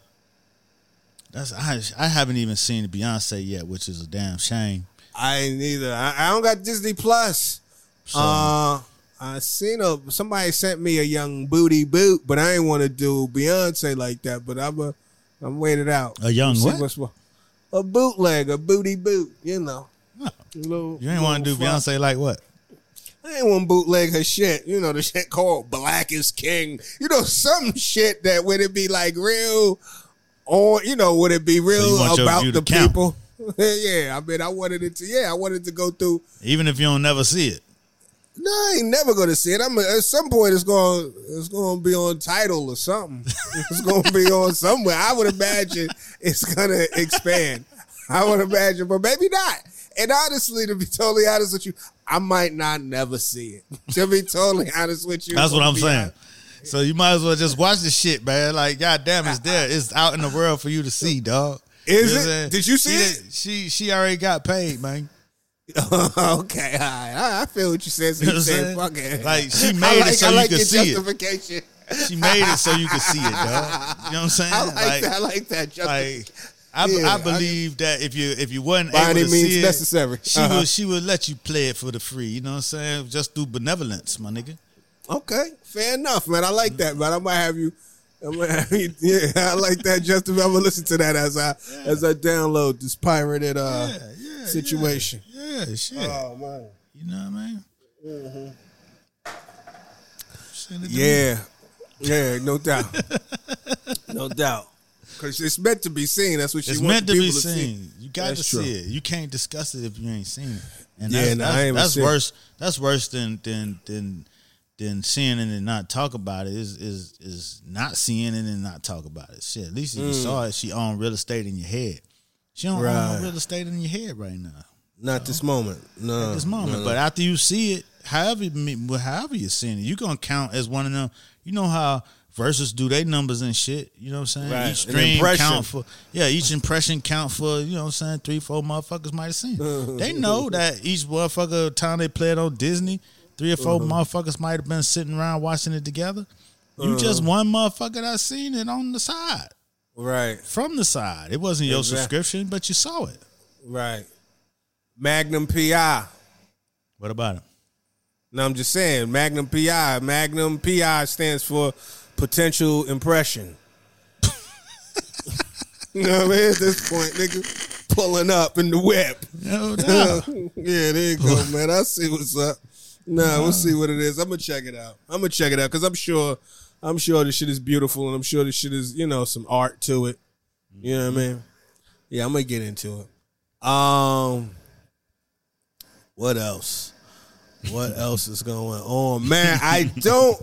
that's I I haven't even seen the Beyonce yet, which is a damn shame. I ain't either. I, I don't got Disney Plus. So, Uh, I seen a somebody sent me a young booty boot, but I ain't want to do Beyonce like that. But I'm a, I'm waiting out. A young See what? what's what. A bootleg, a booty boot. You know, Oh. little, you ain't want to do little Beyonce like what? I ain't want to bootleg her shit. You know, the shit called Black is King. You know, some shit that would it be like real, or you know, would it be real want your about view to the count. people? Yeah, I mean, I wanted it to. Yeah, I wanted to go through. Even if you don't never see it. No, I ain't never gonna see it. I'm at some point it's going it's going to be on Tidal or something. It's going to be on somewhere. I would imagine it's gonna expand. I would imagine, but maybe not. And honestly, to be totally honest with you, I might not never see it. To be totally honest with you, That's what I'm Be saying. honest. So you might as well just watch the shit, man. Like, goddamn, it's there. It's out in the world for you to see, dog. Is You know what I'm it? saying? Did you see she, it? She she already got paid, man. Okay, all right. I, I feel what you said. So You know you what I'm said, saying? fuck it. Like, she I made like, it so I you like could your see it. justification. She made it so you could see it, dog. You know what I'm saying? I like, that. I like that justification. like I, Yeah, I believe that if you if you wasn't By able any to means see it, necessary. she Uh-huh. would she would let you play it for the free. You know what I'm saying? Just through benevolence, my nigga. Okay, fair enough, man. I like that, man. I might have you. I might have you yeah, I like that. Justin, I'm gonna listen to that as I Yeah. as I download this pirated uh Yeah, yeah, situation. Yeah, yeah shit. Oh man. You know what I mean? Mm-hmm. Send it to me. Yeah, yeah, no doubt, no doubt. Because it's meant to be seen. That's what she It's wants meant to the be people to see. seen. You got That's to true. see it. You can't discuss it if you ain't seen it. And Yeah, that's, nah, I that's, ain't that's seen it. worse. That's worse than than than than seeing it and not talk about it. Is is is not seeing it and not talk about it. Shit. At least if you saw it, she owned real estate in your head. She don't own Mm. Right. no real estate in your head right now Not this moment. No, at this moment. no, no. But after you see it, however, you- however you're seeing it, you're gonna count as one of them. You know how Versus do their numbers and shit. You know what I'm saying? Right. Each An stream impression. count for yeah, each impression count for, you know what I'm saying, three, four motherfuckers might have seen it. They know that each motherfucker time they play it on Disney, three or four uh-huh. motherfuckers might have been sitting around watching it together. You uh-huh. just one motherfucker that seen it on the side. Right. From the side. It wasn't your exactly. subscription, but you saw it. Right. Magnum P I. What about it? No, I'm just saying, Magnum P I. Magnum P I stands for potential impression. You know what I mean? At this point, nigga, pulling up in the whip. No doubt. Yeah, there you go, man. I see what's up. Nah, we'll see what it is. I'm gonna check it out. I'm gonna check it out because I'm sure, I'm sure this shit is beautiful, and I'm sure this shit is, you know, some art to it. You know what I mean? Yeah, I'm gonna get into it. Um, what else? What else is going on, man? I don't.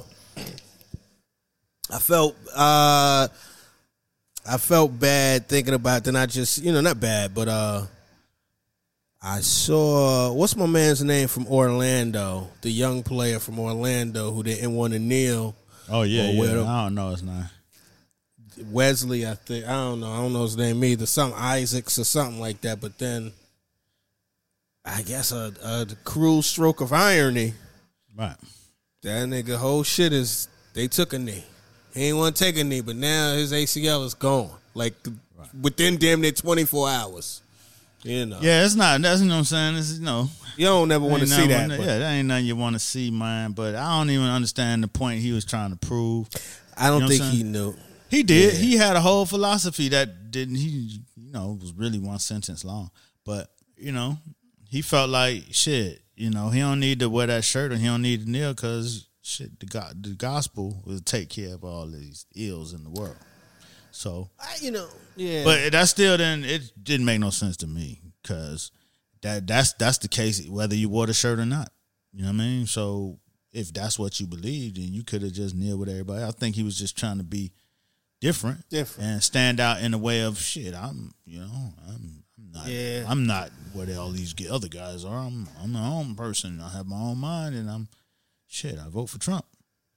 I felt uh, I felt bad thinking about. Then I just, you know, not bad, but uh, I saw what's my man's name from Orlando, the young player from Orlando who didn't want to kneel. Oh yeah, yeah. I don't know his name. Wesley, I think. I don't know. I don't know his name either. Something Isaacs or something like that. But then, I guess a, a cruel stroke of irony. Right. That nigga whole shit is they took a knee. He ain't want to take a knee, but now his A C L is gone. Like right. within damn near twenty-four hours. You know. Yeah, it's not. That's you know what I'm saying. It's, you know. You don't never want to see that. Wanna, yeah, that ain't nothing you want to see, man. But I don't even understand the point he was trying to prove. I don't you know think he knew. He did. Yeah. He had a whole philosophy that didn't. He, you know, was really one sentence long. But you know, he felt like shit. You know, he don't need to wear that shirt and he don't need to kneel because shit. The God, the gospel will take care of all these ills in the world. So, I, you know, yeah. But that still didn't. It didn't make no sense to me because that that's that's the case whether you wore the shirt or not. You know what I mean? So if that's what you believed, then you could have just kneeled with everybody. I think he was just trying to be different, different, and stand out in a way of shit. I'm, you know, I'm, I'm not, yeah. I'm not what all these other guys are. I'm, I'm my own person. I have my own mind, and I'm, shit. I vote for Trump.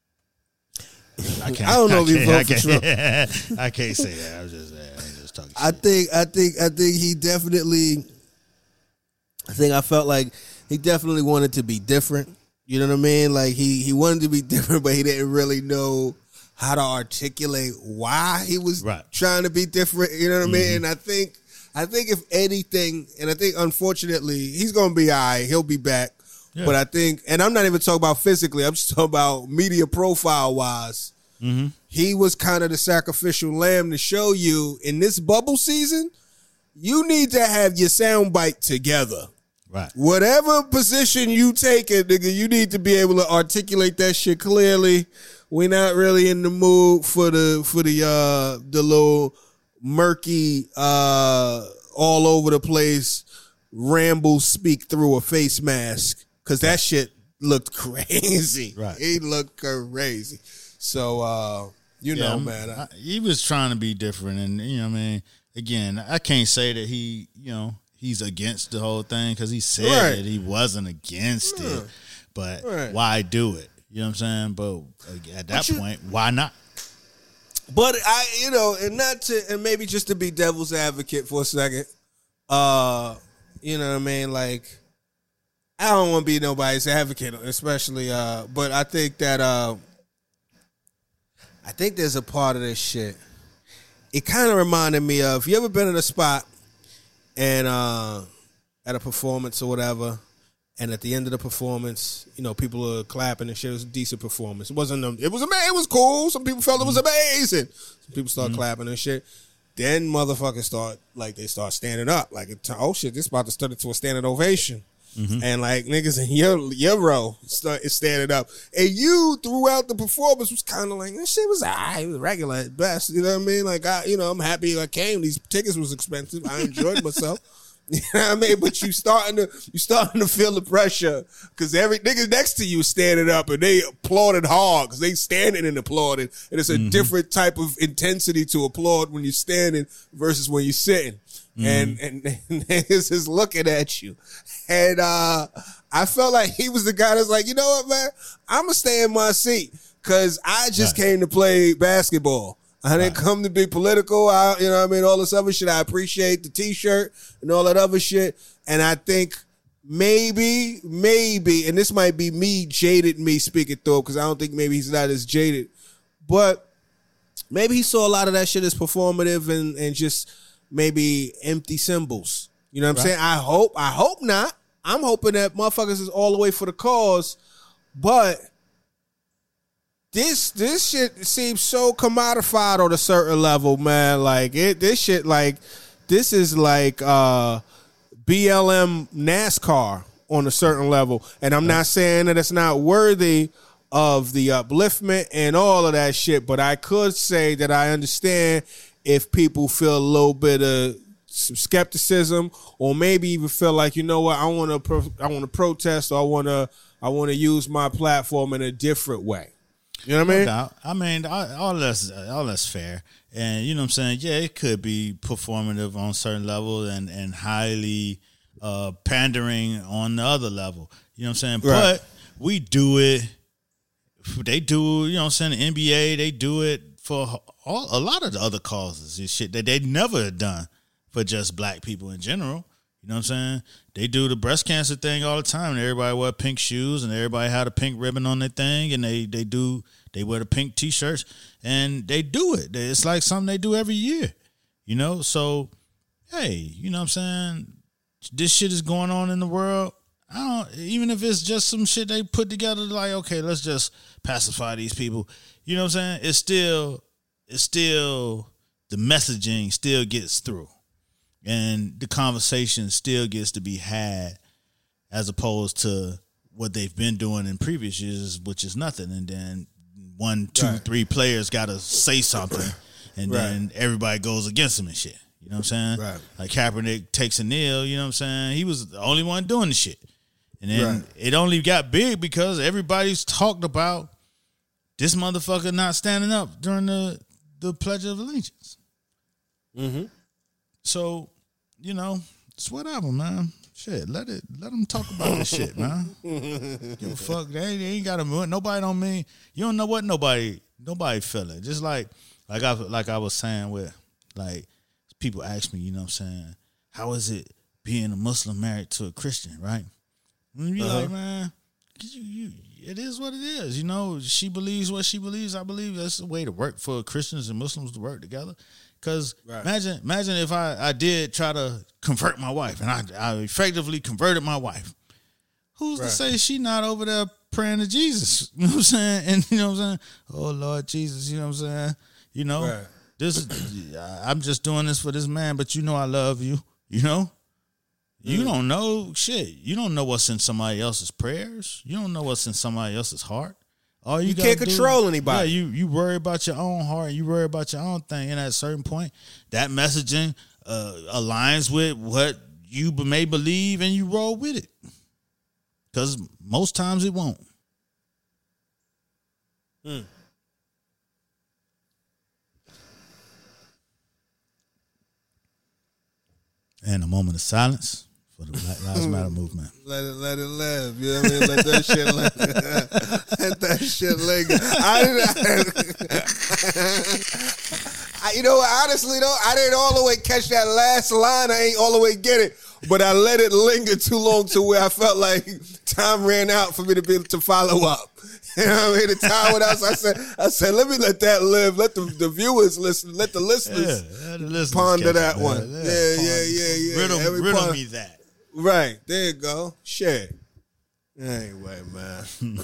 I can't. I don't know I if you vote for Trump. I can't say that. I was just, I'm just talking. I shit. think, I think, I think he definitely. I think I felt like he definitely wanted to be different. You know what I mean? Like he he wanted to be different, but he didn't really know how to articulate why he was right. trying to be different. You know what mm-hmm. I mean? And I think, I think if anything, and I think unfortunately he's going to be all right. He'll be back. Yeah. But I think, and I'm not even talking about physically. I'm just talking about media profile wise. Mm-hmm. He was kind of the sacrificial lamb to show you in this bubble season, you need to have your soundbite together. Right. Whatever position you take it, nigga, you need to be able to articulate that shit clearly. We're not really in the mood for the for the uh the little murky uh all over the place ramble speak through a face mask because that shit looked crazy. Right. He looked crazy. So uh you yeah, know, man. I, I, he was trying to be different, and you know what I mean, again, I can't say that he, you know, he's against the whole thing because he said right. that he wasn't against yeah. it, but right. why do it? You know what I'm saying? But at that you, point, why not? But I, you know, and not to, and maybe just to be devil's advocate for a second, uh, you know what I mean? Like, I don't want to be nobody's advocate, especially, uh, but I think that, uh, I think there's a part of this shit. It kind of reminded me of, you ever been in a spot and, uh, at a performance or whatever, and at the end of the performance, you know, people are clapping and shit. It was a decent performance. It wasn't. A, it was amazing. It was cool. Some people felt it was amazing. Some people start mm-hmm. clapping and shit. Then motherfuckers start like they start standing up. Like, oh shit, this about to start into a standing ovation. Mm-hmm. And like niggas in your your row start standing up. And you throughout the performance was kind of like, this shit was alright. It was regular at best. You know what I mean? Like I, you know, I'm happy I came. These tickets was expensive. I enjoyed myself. You know what I mean? But you starting to you starting to feel the pressure because every nigga next to you standing up and they applauded hard because they standing and applauding, and it's a mm-hmm. different type of intensity to applaud when you're standing versus when you're sitting. Mm-hmm. And and, and niggas is looking at you, and uh, I felt like he was the guy that's like, you know what, man? I'm going to stay in my seat because I just right. came to play basketball. I didn't right. come to be political. I, you know what I mean? All this other shit. I appreciate the T-shirt and all that other shit. And I think maybe, maybe, and this might be me, jaded me speaking through because I don't think maybe he's not as jaded. But maybe he saw a lot of that shit as performative and, and just maybe empty symbols. You know what I'm right. saying? I hope, I hope not. I'm hoping that motherfuckers is all the way for the cause. But This this shit seems so commodified on a certain level, man. Like it, this shit, like this is like uh, B L M NASCAR on a certain level, and I'm not saying that it's not worthy of the upliftment and all of that shit, but I could say that I understand if people feel a little bit of some skepticism, or maybe even feel like, you know what, I want to pro- I want to protest, or I want to I want to use my platform in a different way. You know what I mean? No doubt. I mean, all that's all that's fair, and you know what I'm saying. Yeah, it could be performative on a certain level, and and highly uh, pandering on the other level. You know what I'm saying? Right. But we do it. They do. You know what I'm saying? The N B A, they do it for all a lot of the other causes and shit that they never had done for just black people in general. You know what I'm saying? They do the breast cancer thing all the time, and everybody wear pink shoes, and everybody had a pink ribbon on their thing, and they they do they wear the pink T-shirts, and they do it. It's like something they do every year, you know. So, hey, you know what I'm saying? This shit is going on in the world. I don't even if it's just some shit they put together, like, okay, let's just pacify these people. You know what I'm saying? It's still it's still the messaging still gets through. And the conversation still gets to be had as opposed to what they've been doing in previous years, which is nothing. And then one, two, right. three players got to say something, and right. then everybody goes against them and shit. You know what I'm saying? Right. Like Kaepernick takes a kneel, you know what I'm saying? He was the only one doing the shit. And then right. it only got big because everybody's talked about this motherfucker not standing up during the, the Pledge of Allegiance. Mm-hmm. So, you know, it's whatever, man. Shit, let it, let them talk about this shit, man. Give a fuck. They, they ain't got to move. Nobody don't mean, you don't know what nobody, nobody feeling. Just like, like I, like I was saying with, like, people ask me, you know what I'm saying, how is it being a Muslim married to a Christian, right? And you be uh-huh. like, man, you, you, it is what it is. You know, she believes what she believes. I believe that's the way to work for Christians and Muslims to work together. Because right. imagine imagine if I, I did try to convert my wife, and I, I effectively converted my wife. Who's right. to say she not over there praying to Jesus? You know what I'm saying? And you know what I'm saying? Oh, Lord Jesus, you know what I'm saying? You know, right. this is, I'm just doing this for this man, but you know I love you, you know? You mm. don't know shit. You don't know what's in somebody else's prayers. You don't know what's in somebody else's heart. All you you can't control do, anybody. Yeah, you, you worry about your own heart. You worry about your own thing. And at a certain point, that messaging uh, aligns with what you may believe, and you roll with it. Because most times it won't. Hmm. And a moment of silence for the Black Lives Matter movement. Let it, let it live. You know what I mean? Let that shit linger. Let that shit linger. I, I, you know, honestly though, I didn't all the way catch that last line. I ain't all the way get it, but I let it linger too long to where I felt like time ran out for me to be able to follow up. You know what I mean? The time went out. So I said, I said, let me let that live. Let the, the viewers listen. Let the listeners, yeah, the listeners ponder that it, one. Yeah, yeah, yeah, yeah, yeah. Riddle, Every riddle pond- me that. Right. There you go. Shit. Anyway, man.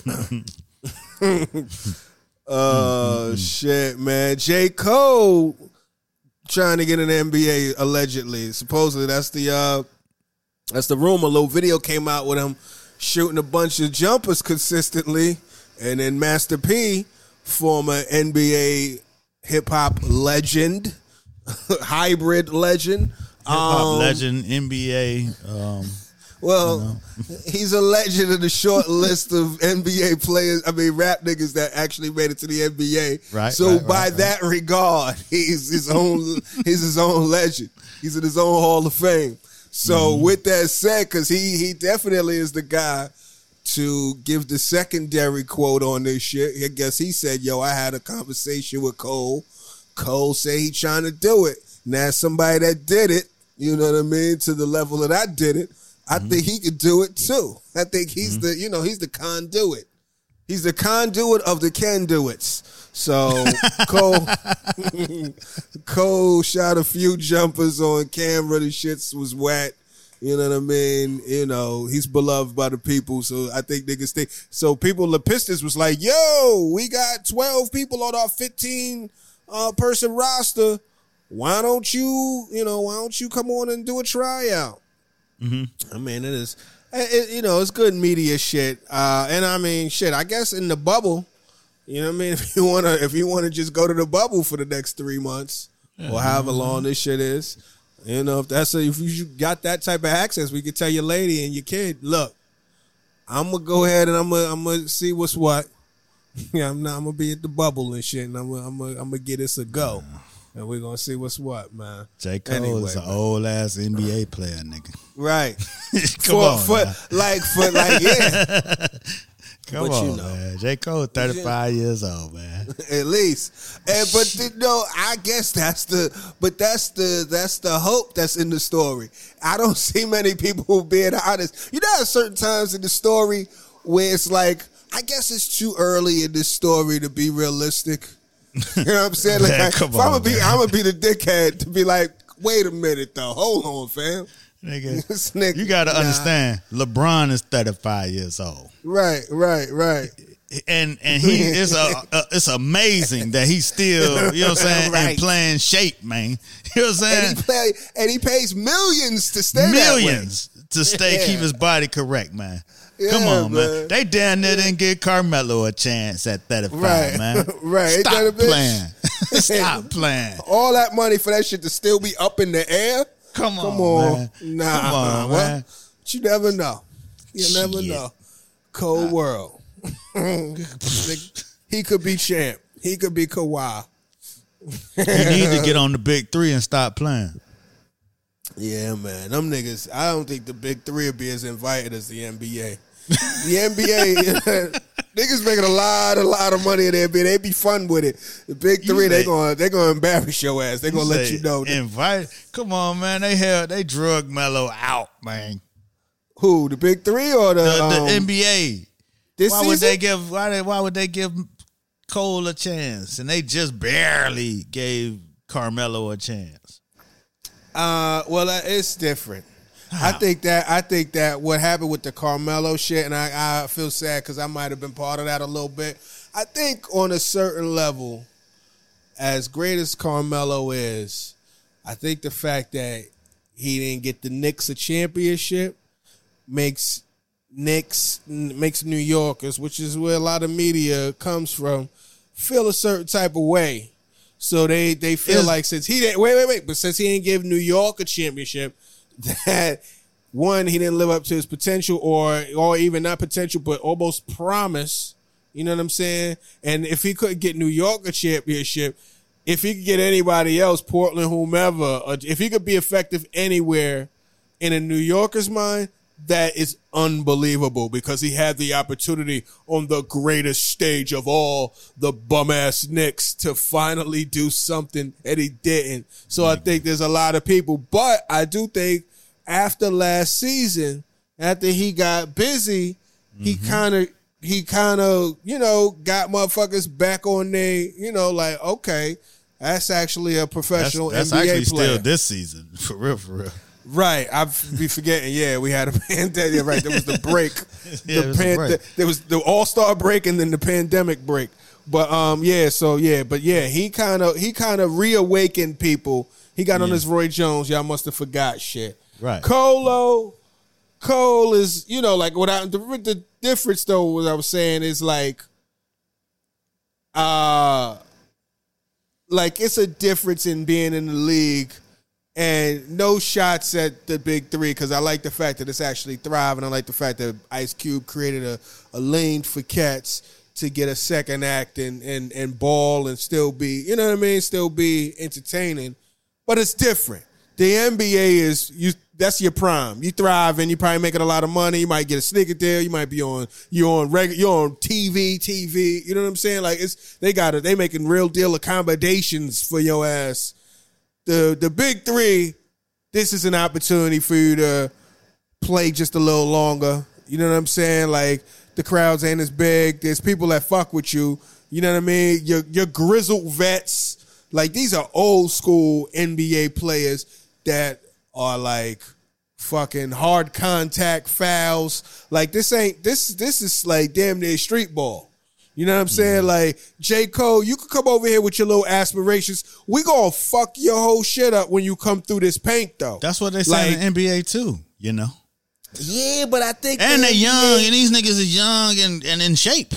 Oh, uh, shit, man. J. Cole trying to get an N B A allegedly. Supposedly that's the uh, that's the rumor. A little video came out with him shooting a bunch of jumpers consistently. And then Master P, former N B A hip-hop legend, hybrid legend. Hip-hop um, legend, N B A. Um, well, you know. He's a legend in the short list of N B A players, I mean rap niggas that actually made it to the N B A. Right. So right, by right, that right. regard, he's his own he's his own legend. He's in his own Hall of Fame. So Mm-hmm. with that said, because he he definitely is the guy to give the secondary quote on this shit. I guess he said, yo, I had a conversation with Cole. Cole said he trying to do it. Now somebody that did it, you know what I mean, to the level that I did it, I Mm-hmm. think he could do it too. I think he's Mm-hmm. the, you know, he's the conduit. He's the conduit of the can-do-its. So Cole, Cole shot a few jumpers on camera. The shits was wet. You know what I mean? You know, he's beloved by the people. So I think niggas think. So people, the Pistons was like, yo, we got twelve people on our fifteen uh, person roster. Why don't you, you know, why don't you come on and do a tryout? Mm-hmm. I mean, it is, it, you know, it's good media shit. Uh, and I mean, shit, I guess in the bubble, you know what I mean? If you want to, if you want to just go to the bubble for the next three months yeah. or however long this shit is, you know, if that's a, if you got that type of access, we could tell your lady and your kid, look, I'm going to go ahead and I'm going to, I'm going to see what's what. Yeah, I'm not, I'm going to be at the bubble and shit. And I'm going to, I'm going to, I'm going to get us a go. Yeah. And we're going to see what's what, man. J. Cole anyway, is an old ass N B A player, nigga. Right. Come for, on, for, man. like, for, like, yeah. Come but on, you know. man. J. Cole, thirty-five years old, man. At least. And, but, you know, I guess that's the, but that's the, that's the hope that's in the story. I don't see many people being honest. You know, at certain times in the story where it's like, I guess it's too early in this story to be realistic. You know what I'm saying? Like, Man, I, come if I'm on, gonna be, man. I'm gonna be the dickhead to be like, wait a minute though, hold on, fam. Nigga, This nigga- you got to nah. understand, LeBron is thirty-five years old. Right, right, right. And and he is a, a it's amazing that he's still, you know what I'm saying, Right. and playing shape, man. You know what I'm And saying? he play, and he pays millions to stay Millions to stay Yeah. keep his body correct, man. Yeah, Come on, man. man. They damn near didn't give Carmelo a chance at thirty-five, Right. man. Right. Ain't that a Stop bitch? playing. Stop playing. that way. All that money for that shit to still be up in the air? Come on, Come on. man. Nah. Come on, what? man. But you never know. You never Shit. know. Cold world. He could be champ. He could be Kawhi. You need to get on the big three and stop playing. Yeah, man. Them niggas, I don't think the big three will be as invited as the N B A. The N B A, niggas making a lot, a lot of money in the N B A. They be fun with it. The big You three, they say- gonna they gonna embarrass your ass. They gonna let Say, you know. that- Invite. Come on, man. They held they drug Melo out, man. Who, the big three or the, The, the um, N B A. this Why season? would they give? Why they, Why would they give Cole a chance? And they just barely gave Carmelo a chance. Uh, well, uh, it's different. I How? think that I think that what happened with the Carmelo shit, and I, I feel sad because I might have been part of that a little bit. I think on a certain level, as great as Carmelo is, I think the fact that he didn't get the Knicks a championship makes Knicks makes New Yorkers, which is where a lot of media comes from, feel a certain type of way. So they, they feel Is- like since he didn't wait wait wait, but since he didn't give New York a championship, that one, he didn't live up to his potential, or or even not potential, but almost promise. You know what I'm saying? And if he couldn't get New York a championship, if he could get anybody else, Portland, whomever, or if he could be effective anywhere in a New Yorker's mind, that is unbelievable because he had the opportunity on the greatest stage of all, the bum ass Knicks, to finally do something and he didn't. So I think there's a lot of people, but I do think after last season, after he got busy, he kind of he kind of you know got motherfuckers back on their you know like okay, that's actually a That's, professional that's N B A actually player. still this season, for real, for real. Right, I be forgetting. Yeah, we had a pandemic. Yeah, right, there was the break. Yeah, the it was a break. There was the All Star break and then the pandemic break. But um, yeah. So yeah, but yeah, he kind of he kind of reawakened people. He got on Yeah. this Roy Jones. Y'all must have forgot shit. Right. Colo, Cole is you know like what I the, the difference though. What I was saying is like, uh, like it's a difference in being in the league. And no shots at the big three because I like the fact that it's actually thriving. I like the fact that Ice Cube created a, a lane for cats to get a second act and, and, and ball and still be, you know what I mean, still be entertaining. But it's different. The N B A is, you that's your prime. You thrive and you probably making a lot of money. You might get a sneaker deal. You might be on you on regular you're on T V, T V. You know what I'm saying? Like it's they got it. They making real deal accommodations for your ass. The the big three. This is an opportunity for you to play just a little longer. You know what I'm saying? Like the crowds ain't as big. There's people that fuck with you. You know what I mean? Your your grizzled vets. Like these are old school N B A players that are like fucking hard contact fouls. Like this ain't this this is like damn near street ball. You know what I'm saying? Mm-hmm. Like J. Cole, you could come over here with your little aspirations. We gonna fuck your whole shit up when you come through this paint, though. That's what they say like, in the N B A too. You know. Yeah, but I think and the they're young, N B A, and these niggas is young and, and in shape.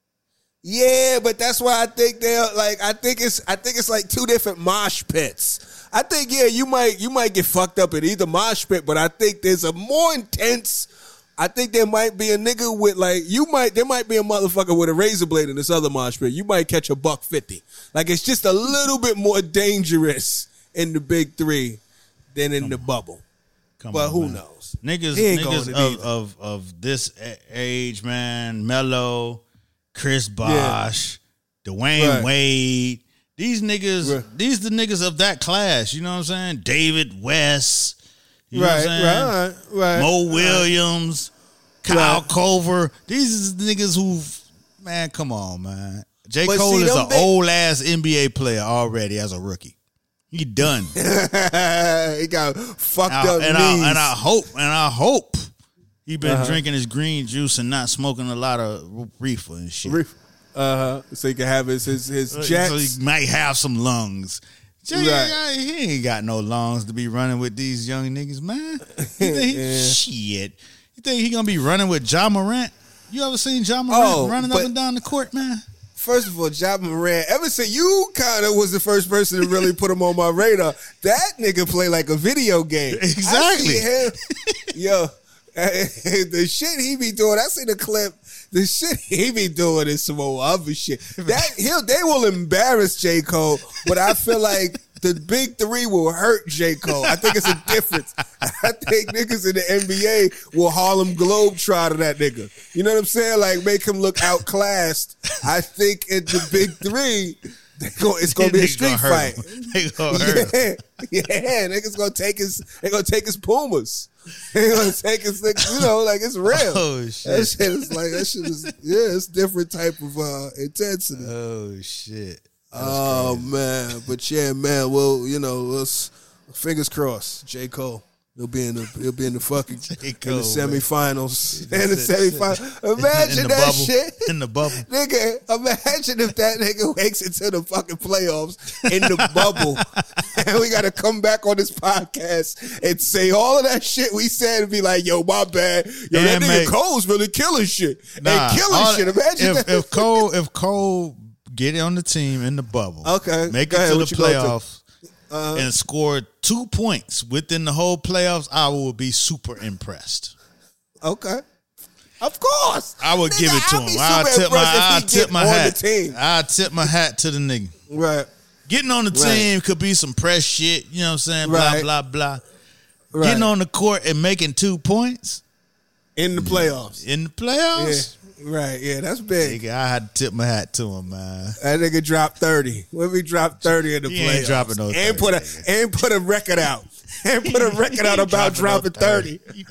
Yeah, but that's why I think they're like. I think it's. I think it's like two different mosh pits. I think yeah, you might you might get fucked up in either mosh pit, but I think there's a more intense. I think there might be a nigga with like you might there might be a motherfucker with a razor blade in this other mosh pit. You might catch a buck fifty. Like it's just a little bit more dangerous in the big three than in Come the on. bubble. Come but on, who man. knows? Niggas, niggas of, of of this age, man. Melo, Chris Bosh, yeah. Dwayne right. Wade. These niggas, right. these the niggas of that class. You know what I'm saying? David West. You know right, what I'm saying? right, right. Mo Williams, right. Kyle right. Culver. These is the niggas who, man, come on, man. J. But Cole see, is an big... old ass N B A player already as a rookie. He done. He got fucked I, up and knees. I, and I hope, and I hope he been uh-huh. drinking his green juice and not smoking a lot of reefer and shit. Reefer. Uh huh. So he can have his his his jets. So he might have some lungs. Jay, right. He ain't got no lungs to be running with these young niggas, man. You think he, yeah. Shit. You think he gonna be running with Ja Morant? You ever seen Ja Morant oh, running up and down the court, man? First of all, Ja Morant, ever since you kind of was the first person to really put him on my radar, that nigga play like a video game. Exactly. I see him, yo, the shit he be doing, I see the clip. The shit he be doing is some old other shit. That he'll they will embarrass J. Cole, but I feel like the big three will hurt J. Cole. I think it's a difference. I think niggas in the N B A will Harlem Globetrotter that nigga. You know what I'm saying? Like make him look outclassed. I think in the big three, Gonna, it's gonna be a street fight. They gonna hurt yeah, yeah, niggas gonna take his. They gonna take his Pumas. They gonna take his. You know, like it's real. Oh shit! That shit is like that shit is. Yeah, it's different type of uh, intensity. Oh shit! That's oh crazy. Man, but yeah, man. Well, you know, let's fingers crossed. J. Cole. He'll be in the he'll be in the fucking Cole, in the semifinals. In the semifinals. Imagine in the that bubble, shit. In the bubble. Nigga, imagine if that nigga wakes into the fucking playoffs in the bubble. And we gotta come back on this podcast and say all of that shit we said and be like, yo, my bad. Yo, and that nigga make, Cole's really killing shit. Nah, and killing shit. Imagine if, that. If Cole if Cole get on the team in the bubble, okay, make it ahead, to the playoffs. Uh, and scored two points within the whole playoffs, I will be super impressed. Okay. Of course. I would nigga, give it to I'll him. I'll tip my, I'll tip my hat. I'll tip my hat to the nigga. Right. Getting on the right. team could be some press shit, you know what I'm saying? Right. Blah, blah, blah. Right. Getting on the court and making two points. In the playoffs. In the playoffs. Yeah. Right, yeah, that's big. Nigga, I had to tip my hat to him, man. That nigga dropped thirty. When we dropped thirty in the he playoffs, ain't dropping no thirty, and put a nigga. and put a record out, and put a record out about dropping, dropping thirty. thirty.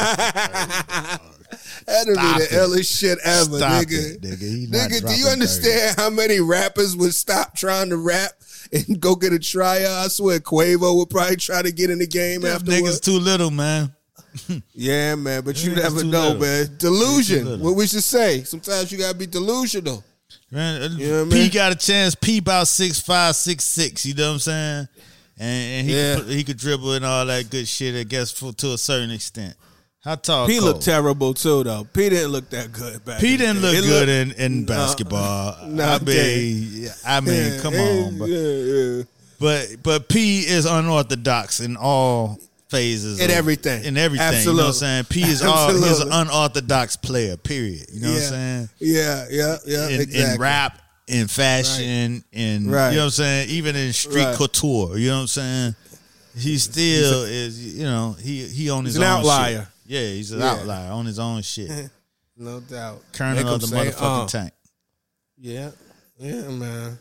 That'd be the illest shit ever, stop nigga. It, nigga, nigga do you understand thirty. How many rappers would stop trying to rap and go get a tryout? I swear, Quavo would probably try to get in the game Them afterwards. Niggas too little, man. Yeah, man, but you never know, little. man. Delusion. What we should say. Sometimes you gotta be delusional. Man, you know what P I mean? got a chance. P about six five, six six. You know what I'm saying? And, and he yeah. could, he could dribble and all that good shit. I guess for, to a certain extent. How tall? P Cole? looked terrible too, though. P didn't look that good back. P didn't look it good looked, in, in no, basketball. No, I mean, I mean, yeah, come yeah, on, but, yeah, yeah. but but P is unorthodox in all phases in of, everything, in everything. Absolutely. You know what I'm saying? P is all he's an unorthodox player. Period. You know yeah. what I'm saying? Yeah, yeah, yeah. In, exactly. in rap, in fashion, right. in right. you know what I'm saying? Even in street right. couture. You know what I'm saying? he still a, is. You know, he he on his he's an own outlier. Shit. Yeah, he's an yeah. outlier on his own shit. No doubt. Colonel Make of the say, motherfucking uh, tank. Yeah, yeah, man.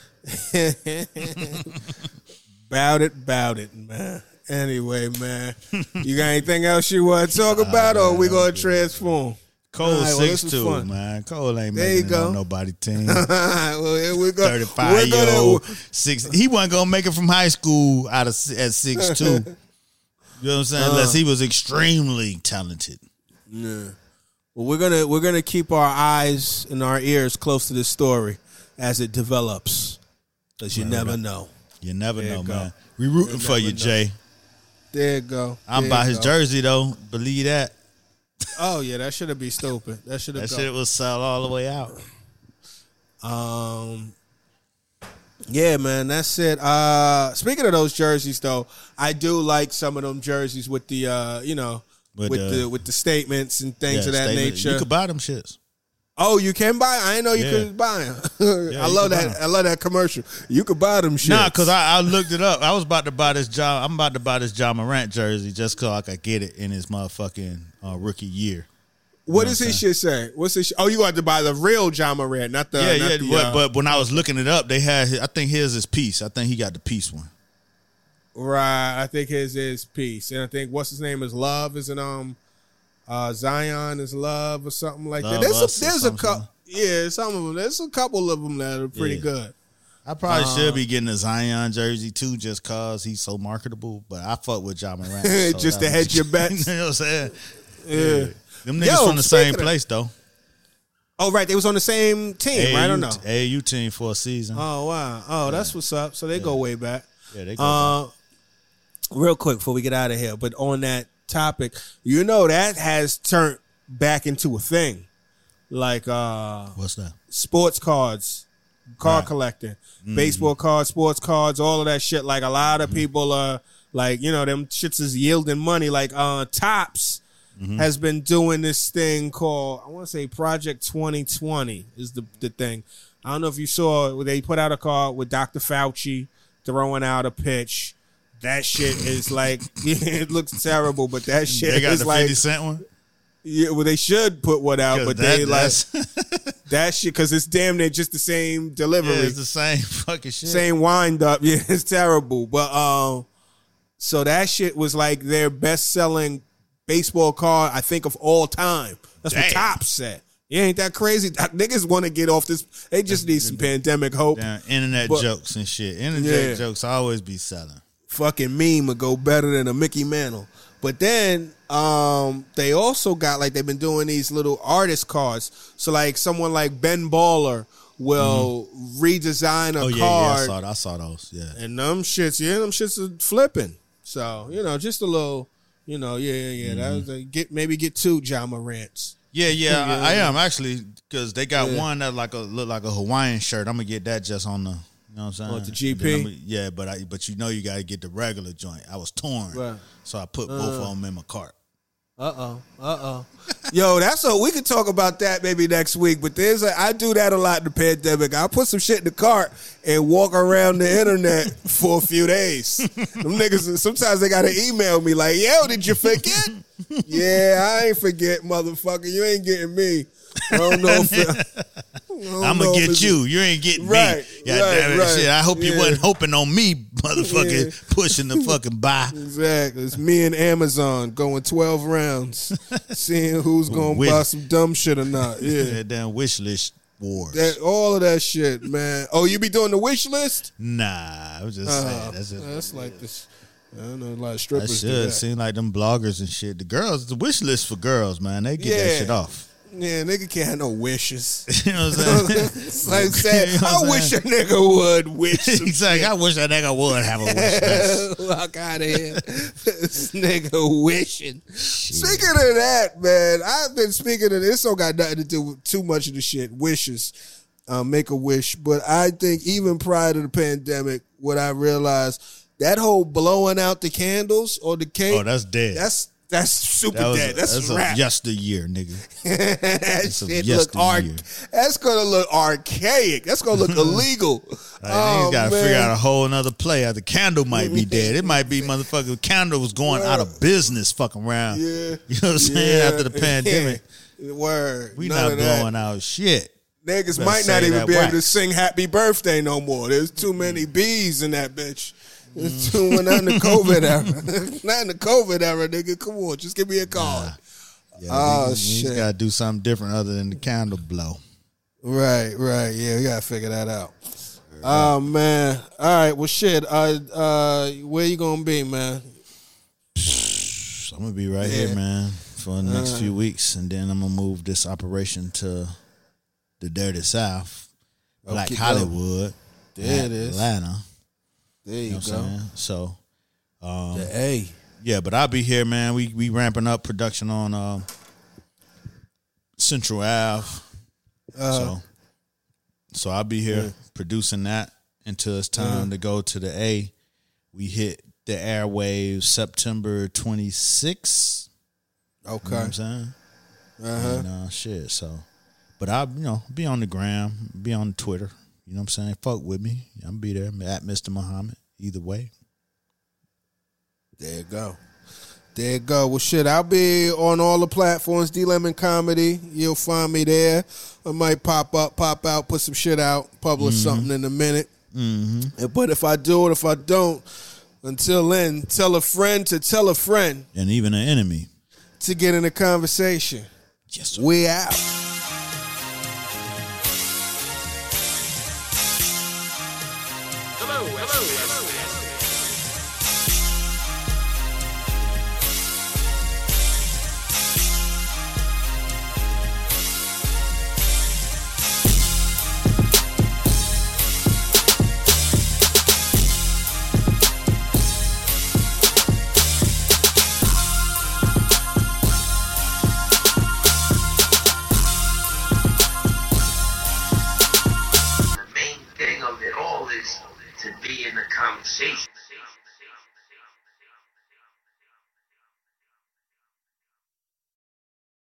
Bout it, bout it, man. Anyway, man, you got anything else you want to talk about, or we gonna transform? Cole right, well, six this was two, fun. man. Cole ain't There you making it go. on nobody team. well, here we go. Thirty-five We're year gonna- old, six. He wasn't gonna make it from high school out of at six two. You know what I'm saying? Uh. Unless he was extremely talented. Yeah. Well, we're gonna we're gonna keep our eyes and our ears close to this story as it develops, because you Right, never right. know. You never There know, you go. man. We rooting You for never you, know. Jay. There you go. I'm There by you his go. jersey though. Believe that. Oh yeah, that should have been stupid. That should have That gone. shit will sell all the way out. Um, yeah, man, that's it. Uh, speaking of those jerseys, though, I do like some of them jerseys with the, uh, you know, with, With the, the- with the statements and things Yeah, of that statement. nature. You could buy them shits. Oh, you can buy? I didn't know you Yeah. could buy them. Yeah, I you love can buy that. 'em. I love that commercial. You could buy them shit. Nah, cause I, I looked it up. I was about to buy this John. I'm about to buy this John Morant jersey just cause I could get it in his motherfucking uh, rookie year. what know does what I'm his shit say? What's this? Oh, you had to buy the real John Morant, not the yeah, not yeah. the, but, uh, but when I was looking it up, they had. I think his is piece. I think he got the piece one. right. I think his is peace, and I think what's his name is Love, is an um, uh, Zion is Love or something like Love that. There's Us a, or there's a something. couple. Yeah, some of them. There's a couple of them that are pretty Yeah. good. I probably Uh, should be getting a Zion jersey too, just cause he's so marketable. But I fuck with John Morant, so Just to that hedge was- your bets. You know what I'm saying? Yeah. Them niggas Yo, from the speaking same of- place though. Oh, right. They was on the same team, right? I don't know. A A U team for a season. Oh, wow. Oh, that's what's up. So they go way back. yeah, they go. Uh, real quick before we get out of here, but on that topic, you know that has turned back into a thing, like uh, What's that? sports cards, card Right. collecting, baseball cards, sports cards, all of that shit. Like a lot of people are like, you know, them shits is yielding money. Like uh, Topps has been doing this thing called, I want to say Project twenty twenty is the the thing. I don't know if you saw, they put out a card with Doctor Fauci throwing out a pitch. That shit is like, it looks terrible, but that shit They got is the like, fifty cent one. yeah, well, they should put one out, 'Cause but that- they like that's- that shit because it's damn near just the same yeah, delivery, it's the same fucking shit. same wind up. Yeah, it's terrible. But um, so that shit was like their best selling baseball card, I think, of all time. That's what Damn. Topps said. Yeah, ain't that crazy? Niggas want to get off this. They just need some pandemic hope. Damn, internet But- jokes and shit. Internet Yeah. jokes always be selling. Fucking meme would go better than a Mickey Mantle. But then um, they also got, like, they've been doing these little artist cards. So like someone like Ben Baller will redesign a Oh yeah, yeah, I card, saw, I saw those. Yeah, and them shits, yeah, them shits are flipping. So you know, just a little, you know, yeah, yeah, yeah. That was a, get maybe get two John Morants. yeah, yeah. Yeah. I, I am actually because they got Yeah. one that like a look like a Hawaiian shirt. I'm gonna get that just on the. You know what I'm saying? What, the G And then P? I'ma- yeah, but I but you know you gotta get the regular joint. I was torn, Right. so I put both Uh. of them in my cart. Uh oh. Uh oh. Yo, that's a we could talk about that maybe next week. But there's a I do that a lot in the pandemic. I put some shit in the cart and walk around the internet for a few days. Them niggas sometimes they gotta email me like, yo, did you forget? Yeah, I ain't forget, motherfucker. You ain't getting me. I don't know if it, I don't I'm know gonna if get it's- you. You ain't getting Right, me. God right, damn it. right. Shit, I hope you Yeah. wasn't hoping on me, motherfucker, Yeah. pushing the fucking buy. Exactly. It's me and Amazon going twelve rounds, seeing who's gonna With- buy some dumb shit or not. Yeah. That damn wish list wars. That all of that shit, man. Oh, you be doing the wish list? Nah, I was just Uh, saying. That's just, that's like this. I don't know a lot of that strippers do should that. seem like them bloggers and shit. The girls, the wish list for girls, man, they get that Yeah. shit off. Yeah, nigga can't have no wishes. You know what I'm saying? It's like saying, You know I what I'm wish a saying? nigga would wish. Some exactly. I wish that nigga would have a wish list. Fuck out of here. This nigga wishing. Speaking of that, man, I've been speaking of this. Don't got nothing to do with too much of the shit. Wishes. Uh, make a wish. But I think even prior to the pandemic, what I realized, that whole blowing out the candles or the cake. Oh, that's dead. That's That's super That was dead. a, That's, that's a rap. a yesteryear, nigga. that That's a shit look arch- yesteryear. That's gonna look archaic. That's gonna look illegal. Like, oh, he's got to man. figure out a whole another play. The candle might be dead. It might be motherfucking candle was going out of business fucking around. Yeah. You know what I'm saying? Yeah. After the pandemic. Word. We None not of that. blowing out shit. Niggas Better might say not even that be able wax. to sing happy birthday no more. There's too many bees in that bitch. It's too well, not in the COVID era. Not in the COVID era, nigga. Come on, just give me a call. Nah. Yeah, Oh, we, shit. We got to do something different other than the candle blow. Right, right. Yeah, we gotta figure that out. Oh man. All right, well shit. Uh uh where you gonna be, man? So I'm going to be right Yeah. here, man, for the next few weeks. And then I'm going to move this operation to the Dirty South, Black Okey-doke. Hollywood, There it is. Atlanta. There you, You know what go. I'm saying? So, um, The A. yeah, but I'll be here, man. We we ramping up production on um, Central Ave. Uh, so, so I'll be here yeah. producing that until it's time Mhm. to go to the A. We hit the airwaves September twenty-sixth. Okay. You know what I'm saying? Uh-huh. And uh, shit, so. But I'll, you know, be on the gram, be on Twitter. You know what I'm saying? Fuck with me. I'm be there at Mister Muhammad. Either way. There you go. There you go. Well, shit, I'll be on all the platforms. D Lemon Comedy. You'll find me there. I might pop up, pop out, put some shit out, publish something in a minute. Mm-hmm. But if I do it, if I don't, until then, tell a friend to tell a friend And even an enemy. to get in a conversation. Yes, sir. We out. Hello, hello, hello.